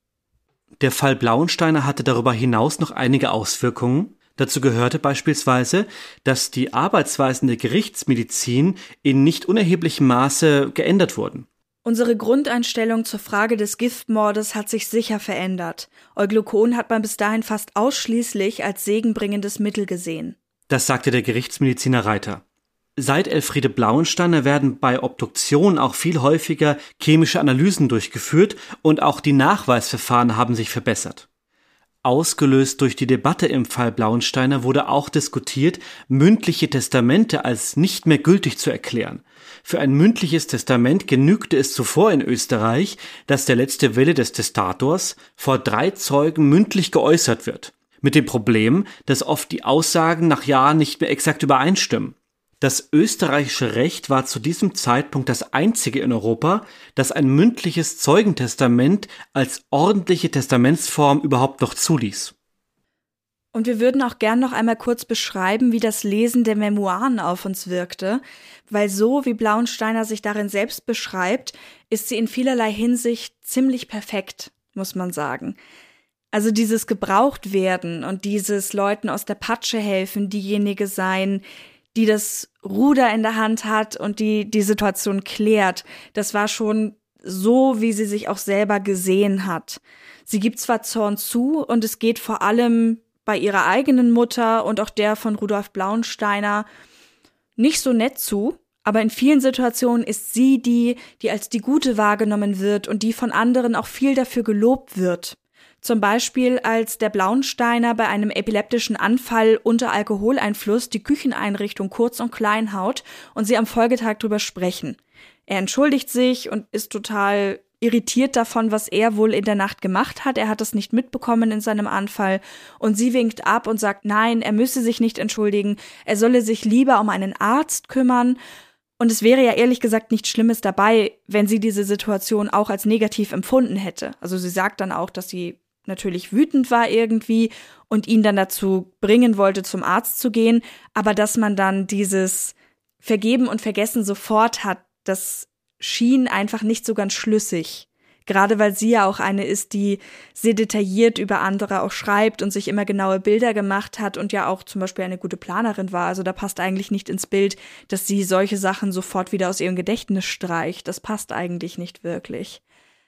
Der Fall Blauensteiner hatte darüber hinaus noch einige Auswirkungen. Dazu gehörte beispielsweise, dass die Arbeitsweisen der Gerichtsmedizin in nicht unerheblichem Maße geändert wurden. Unsere Grundeinstellung zur Frage des Giftmordes hat sich sicher verändert. Euglucon hat man bis dahin fast ausschließlich als segenbringendes Mittel gesehen. Das sagte der Gerichtsmediziner Reiter. Seit Elfriede Blauensteiner werden bei Obduktionen auch viel häufiger chemische Analysen durchgeführt und auch die Nachweisverfahren haben sich verbessert. Ausgelöst durch die Debatte im Fall Blauensteiner wurde auch diskutiert, mündliche Testamente als nicht mehr gültig zu erklären. Für ein mündliches Testament genügte es zuvor in Österreich, dass der letzte Wille des Testators vor 3 Zeugen mündlich geäußert wird. Mit dem Problem, dass oft die Aussagen nach Jahren nicht mehr exakt übereinstimmen. Das österreichische Recht war zu diesem Zeitpunkt das einzige in Europa, das ein mündliches Zeugentestament als ordentliche Testamentsform überhaupt noch zuließ. Und wir würden auch gern noch einmal kurz beschreiben, wie das Lesen der Memoiren auf uns wirkte, weil so wie Blauensteiner sich darin selbst beschreibt, ist sie in vielerlei Hinsicht ziemlich perfekt, muss man sagen. Also dieses Gebrauchtwerden und dieses Leuten aus der Patsche helfen, diejenige sein, die das Ruder in der Hand hat und die Situation klärt, das war schon so, wie sie sich auch selber gesehen hat. Sie gibt zwar Zorn zu und es geht vor allem bei ihrer eigenen Mutter und auch der von Rudolf Blauensteiner nicht so nett zu, aber in vielen Situationen ist sie die als die Gute wahrgenommen wird und die von anderen auch viel dafür gelobt wird. Zum Beispiel, als der Blauensteiner bei einem epileptischen Anfall unter Alkoholeinfluss die Kücheneinrichtung kurz und klein haut und sie am Folgetag drüber sprechen. Er entschuldigt sich und ist total irritiert davon, was er wohl in der Nacht gemacht hat. Er hat es nicht mitbekommen in seinem Anfall und sie winkt ab und sagt, nein, er müsse sich nicht entschuldigen, er solle sich lieber um einen Arzt kümmern. Und es wäre ja ehrlich gesagt nichts Schlimmes dabei, wenn sie diese Situation auch als negativ empfunden hätte. Also sie sagt dann auch, dass sie natürlich wütend war irgendwie und ihn dann dazu bringen wollte, zum Arzt zu gehen. Aber dass man dann dieses Vergeben und Vergessen sofort hat, das schien einfach nicht so ganz schlüssig. Gerade weil sie ja auch eine ist, die sehr detailliert über andere auch schreibt und sich immer genaue Bilder gemacht hat und ja auch zum Beispiel eine gute Planerin war. Also da passt eigentlich nicht ins Bild, dass sie solche Sachen sofort wieder aus ihrem Gedächtnis streicht. Das passt eigentlich nicht wirklich.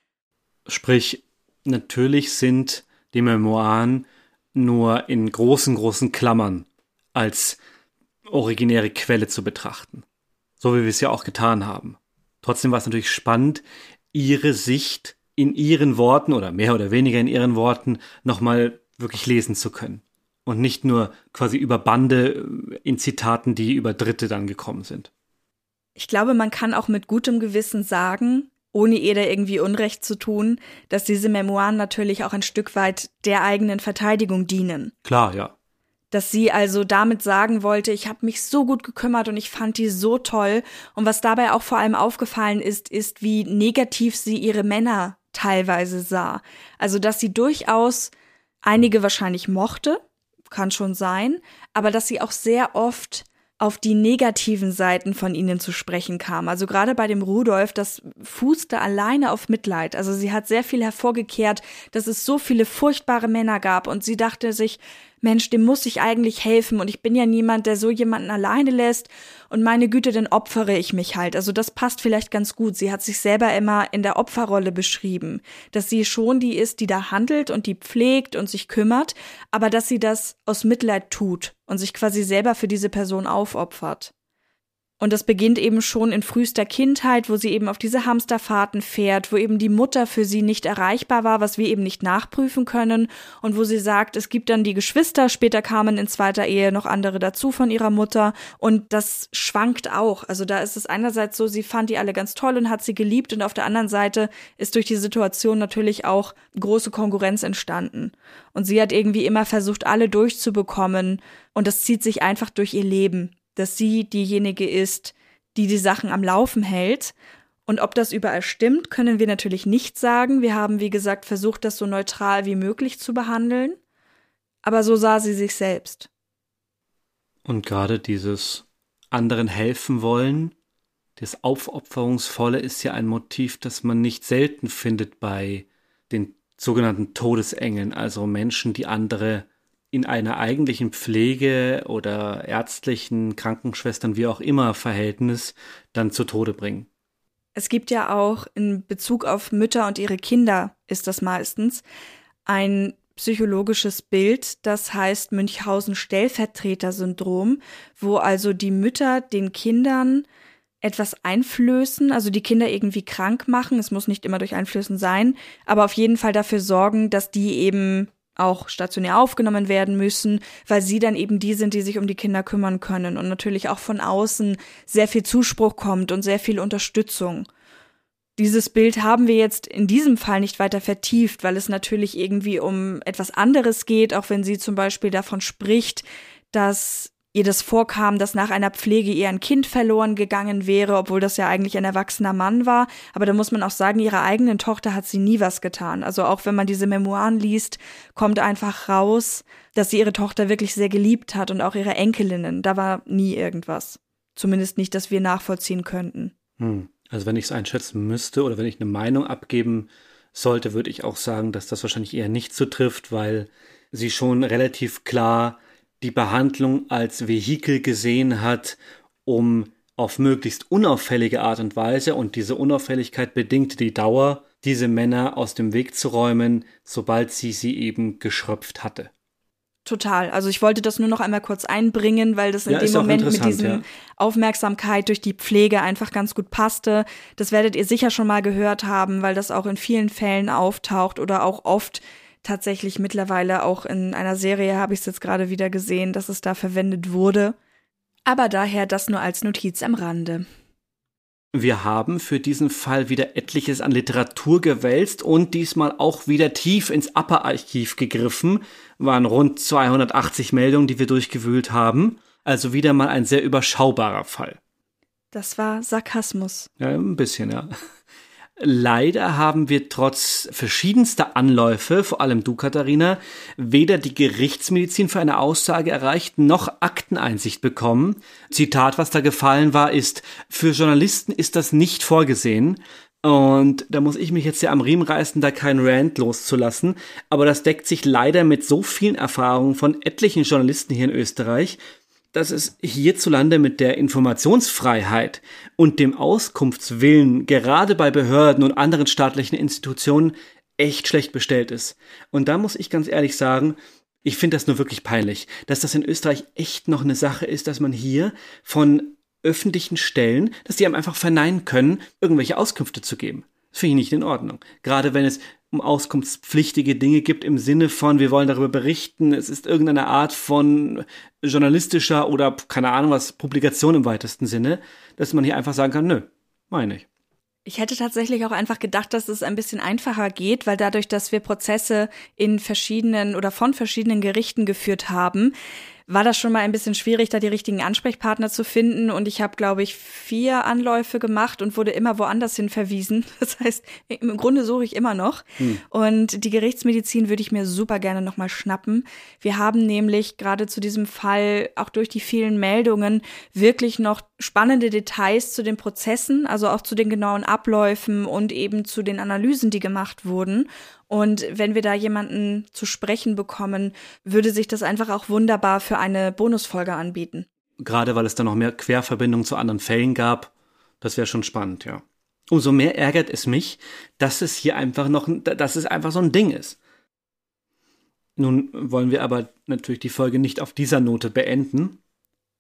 Sprich, natürlich sind die Memoiren nur in großen Klammern als originäre Quelle zu betrachten. So wie wir es ja auch getan haben. Trotzdem war es natürlich spannend, ihre Sicht in ihren Worten oder mehr oder weniger in ihren Worten nochmal wirklich lesen zu können. Und nicht nur quasi über Bande in Zitaten, die über Dritte dann gekommen sind. Ich glaube, man kann auch mit gutem Gewissen sagen, ohne ihr da irgendwie Unrecht zu tun, dass diese Memoiren natürlich auch ein Stück weit der eigenen Verteidigung dienen. Klar, ja. Dass sie also damit sagen wollte, ich habe mich so gut gekümmert und ich fand die so toll. Und was dabei auch vor allem aufgefallen ist, wie negativ sie ihre Männer teilweise sah. Also dass sie durchaus einige wahrscheinlich mochte, kann schon sein, aber dass sie auch sehr oft auf die negativen Seiten von ihnen zu sprechen kam. Also gerade bei dem Rudolf, das fußte alleine auf Mitleid. Also sie hat sehr viel hervorgekehrt, dass es so viele furchtbare Männer gab und sie dachte sich, Mensch, dem muss ich eigentlich helfen und ich bin ja niemand, der so jemanden alleine lässt und meine Güte, dann opfere ich mich halt. Also das passt vielleicht ganz gut. Sie hat sich selber immer in der Opferrolle beschrieben, dass sie schon die ist, die da handelt und die pflegt und sich kümmert, aber dass sie das aus Mitleid tut und sich quasi selber für diese Person aufopfert. Und das beginnt eben schon in frühester Kindheit, wo sie eben auf diese Hamsterfahrten fährt, wo eben die Mutter für sie nicht erreichbar war, was wir eben nicht nachprüfen können und wo sie sagt, es gibt dann die Geschwister, später kamen in zweiter Ehe noch andere dazu von ihrer Mutter und das schwankt auch. Also da ist es einerseits so, sie fand die alle ganz toll und hat sie geliebt und auf der anderen Seite ist durch die Situation natürlich auch große Konkurrenz entstanden. Und sie hat irgendwie immer versucht, alle durchzubekommen und das zieht sich einfach durch ihr Leben, dass sie diejenige ist, die die Sachen am Laufen hält. Und ob das überall stimmt, können wir natürlich nicht sagen. Wir haben, wie gesagt, versucht, das so neutral wie möglich zu behandeln. Aber so sah sie sich selbst. Und gerade dieses anderen helfen wollen, das Aufopferungsvolle ist ja ein Motiv, das man nicht selten findet bei den sogenannten Todesengeln, also Menschen, die andere in einer eigentlichen Pflege- oder ärztlichen, Krankenschwestern, wie auch immer, Verhältnis dann zu Tode bringen. Es gibt ja auch in Bezug auf Mütter und ihre Kinder, ist das meistens, ein psychologisches Bild, das heißt Münchhausen-Stellvertreter-Syndrom, wo also die Mütter den Kindern etwas einflößen, also die Kinder irgendwie krank machen, es muss nicht immer durch Einflößen sein, aber auf jeden Fall dafür sorgen, dass die eben auch stationär aufgenommen werden müssen, weil sie dann eben die sind, die sich um die Kinder kümmern können und natürlich auch von außen sehr viel Zuspruch kommt und sehr viel Unterstützung. Dieses Bild haben wir jetzt in diesem Fall nicht weiter vertieft, weil es natürlich irgendwie um etwas anderes geht, auch wenn sie zum Beispiel davon spricht, dass ihr das vorkam, dass nach einer Pflege ihr ein Kind verloren gegangen wäre, obwohl das ja eigentlich ein erwachsener Mann war. Aber da muss man auch sagen, ihrer eigenen Tochter hat sie nie was getan. Also auch wenn man diese Memoiren liest, kommt einfach raus, dass sie ihre Tochter wirklich sehr geliebt hat und auch ihre Enkelinnen. Da war nie irgendwas. Zumindest nicht, dass wir nachvollziehen könnten. Also wenn ich es einschätzen müsste oder wenn ich eine Meinung abgeben sollte, würde ich auch sagen, dass das wahrscheinlich eher nicht so trifft, weil sie schon relativ klar die Behandlung als Vehikel gesehen hat, um auf möglichst unauffällige Art und Weise, und diese Unauffälligkeit bedingt die Dauer, diese Männer aus dem Weg zu räumen, sobald sie eben geschröpft hatte. Total. Also ich wollte das nur noch einmal kurz einbringen, weil das in dem Moment mit diesem Aufmerksamkeit durch die Pflege einfach ganz gut passte. Das werdet ihr sicher schon mal gehört haben, weil das auch in vielen Fällen auftaucht oder auch oft tatsächlich mittlerweile auch in einer Serie habe ich es jetzt gerade wieder gesehen, dass es da verwendet wurde. Aber daher das nur als Notiz am Rande. Wir haben für diesen Fall wieder etliches an Literatur gewälzt und diesmal auch wieder tief ins Upper-Archiv gegriffen. Waren rund 280 Meldungen, die wir durchgewühlt haben. Also wieder mal ein sehr überschaubarer Fall. Das war Sarkasmus. Ja, ein bisschen, ja. Leider haben wir trotz verschiedenster Anläufe, vor allem du, Katharina, weder die Gerichtsmedizin für eine Aussage erreicht, noch Akteneinsicht bekommen. Zitat, was da gefallen war, ist: Für Journalisten ist das nicht vorgesehen. Und da muss ich mich jetzt ja am Riemen reißen, da keinen Rant loszulassen. Aber das deckt sich leider mit so vielen Erfahrungen von etlichen Journalisten hier in Österreich, dass es hierzulande mit der Informationsfreiheit und dem Auskunftswillen gerade bei Behörden und anderen staatlichen Institutionen echt schlecht bestellt ist. Und da muss ich ganz ehrlich sagen, ich finde das nur wirklich peinlich, dass das in Österreich echt noch eine Sache ist, dass man hier von öffentlichen Stellen, dass die einem einfach verneinen können, irgendwelche Auskünfte zu geben. Das finde ich nicht in Ordnung. Gerade wenn es um auskunftspflichtige Dinge gibt im Sinne von, wir wollen darüber berichten, es ist irgendeine Art von journalistischer oder, keine Ahnung was, Publikation im weitesten Sinne, dass man hier einfach sagen kann, nö, meine ich. Ich hätte tatsächlich auch einfach gedacht, dass es ein bisschen einfacher geht, weil dadurch, dass wir Prozesse in verschiedenen oder von verschiedenen Gerichten geführt haben, war das schon mal ein bisschen schwierig, da die richtigen Ansprechpartner zu finden. Und ich habe, glaube ich, 4 Anläufe gemacht und wurde immer woanders hin verwiesen. Das heißt, im Grunde suche ich immer noch. Und die Gerichtsmedizin würde ich mir super gerne nochmal schnappen. Wir haben nämlich gerade zu diesem Fall auch durch die vielen Meldungen wirklich noch spannende Details zu den Prozessen, also auch zu den genauen Abläufen und eben zu den Analysen, die gemacht wurden. Und wenn wir da jemanden zu sprechen bekommen, würde sich das einfach auch wunderbar für eine Bonusfolge anbieten. Gerade weil es dann noch mehr Querverbindungen zu anderen Fällen gab, das wäre schon spannend, ja. Umso mehr ärgert es mich, dass es hier einfach dass es einfach so ein Ding ist. Nun wollen wir aber natürlich die Folge nicht auf dieser Note beenden.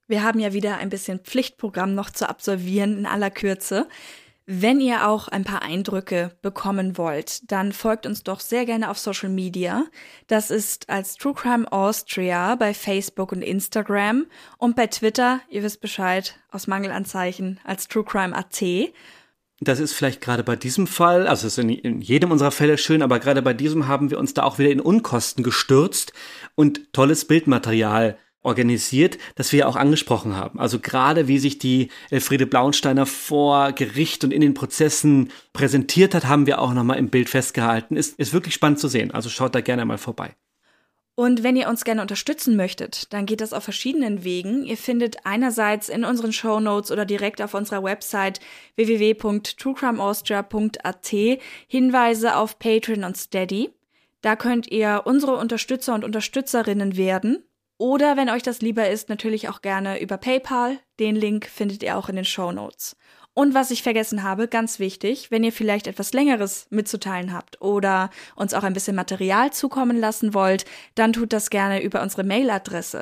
Wir haben ja wieder ein bisschen Pflichtprogramm noch zu absolvieren in aller Kürze. Wenn ihr auch ein paar Eindrücke bekommen wollt, dann folgt uns doch sehr gerne auf Social Media. Das ist als True Crime Austria bei Facebook und Instagram und bei Twitter, ihr wisst Bescheid, aus Mangelanzeichen als True Crime AT. Das ist vielleicht gerade bei diesem Fall, also es ist in jedem unserer Fälle schön, aber gerade bei diesem haben wir uns da auch wieder in Unkosten gestürzt und tolles Bildmaterial organisiert, das wir ja auch angesprochen haben. Also gerade wie sich die Elfriede Blauensteiner vor Gericht und in den Prozessen präsentiert hat, haben wir auch nochmal im Bild festgehalten. Ist wirklich spannend zu sehen, also schaut da gerne mal vorbei. Und wenn ihr uns gerne unterstützen möchtet, dann geht das auf verschiedenen Wegen. Ihr findet einerseits in unseren Shownotes oder direkt auf unserer Website www.truecrimeaustria.at Hinweise auf Patreon und Steady. Da könnt ihr unsere Unterstützer und Unterstützerinnen werden. Oder, wenn euch das lieber ist, natürlich auch gerne über PayPal. Den Link findet ihr auch in den Shownotes. Und was ich vergessen habe, ganz wichtig, wenn ihr vielleicht etwas Längeres mitzuteilen habt oder uns auch ein bisschen Material zukommen lassen wollt, dann tut das gerne über unsere Mailadresse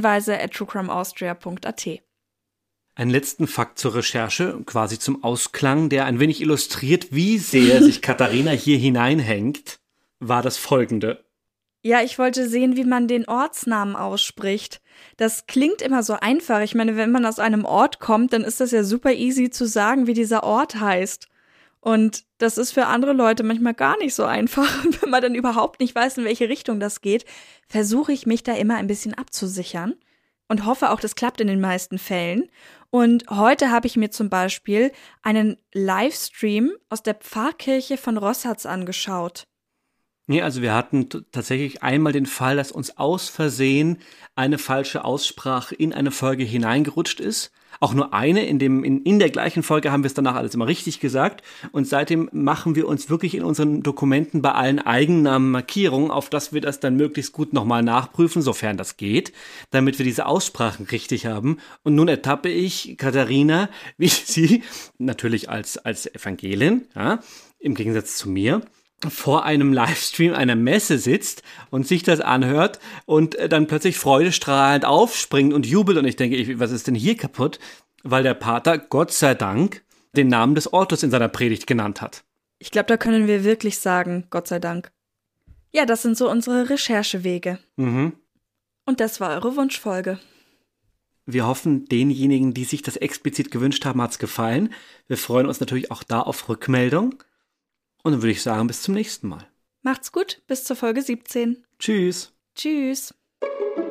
hinweise@truecrimeaustria.at. Einen letzten Fakt zur Recherche, quasi zum Ausklang, der ein wenig illustriert, wie sehr sich Katharina hier hineinhängt, war das folgende. Ja, ich wollte sehen, wie man den Ortsnamen ausspricht. Das klingt immer so einfach. Ich meine, wenn man aus einem Ort kommt, dann ist das ja super easy zu sagen, wie dieser Ort heißt. Und das ist für andere Leute manchmal gar nicht so einfach. Und wenn man dann überhaupt nicht weiß, in welche Richtung das geht, versuche ich mich da immer ein bisschen abzusichern und hoffe auch, das klappt in den meisten Fällen. Und heute habe ich mir zum Beispiel einen Livestream aus der Pfarrkirche von Rossatz angeschaut. Nee, also wir hatten tatsächlich einmal den Fall, dass uns aus Versehen eine falsche Aussprache in eine Folge hineingerutscht ist. Auch nur eine, in der gleichen Folge haben wir es danach alles immer richtig gesagt. Und seitdem machen wir uns wirklich in unseren Dokumenten bei allen Eigennamen Markierungen, auf dass wir das dann möglichst gut nochmal nachprüfen, sofern das geht, damit wir diese Aussprachen richtig haben. Und nun ertappe ich Katharina, wie sie natürlich als Evangelin, ja, im Gegensatz zu mir, vor einem Livestream einer Messe sitzt und sich das anhört und dann plötzlich freudestrahlend aufspringt und jubelt. Und ich denke, was ist denn hier kaputt? Weil der Pater, Gott sei Dank, den Namen des Ortes in seiner Predigt genannt hat. Ich glaube, da können wir wirklich sagen, Gott sei Dank. Ja, das sind so unsere Recherchewege. Mhm. Und das war eure Wunschfolge. Wir hoffen, denjenigen, die sich das explizit gewünscht haben, hat's gefallen. Wir freuen uns natürlich auch da auf Rückmeldung. Und dann würde ich sagen, bis zum nächsten Mal. Macht's gut, bis zur Folge 17. Tschüss. Tschüss.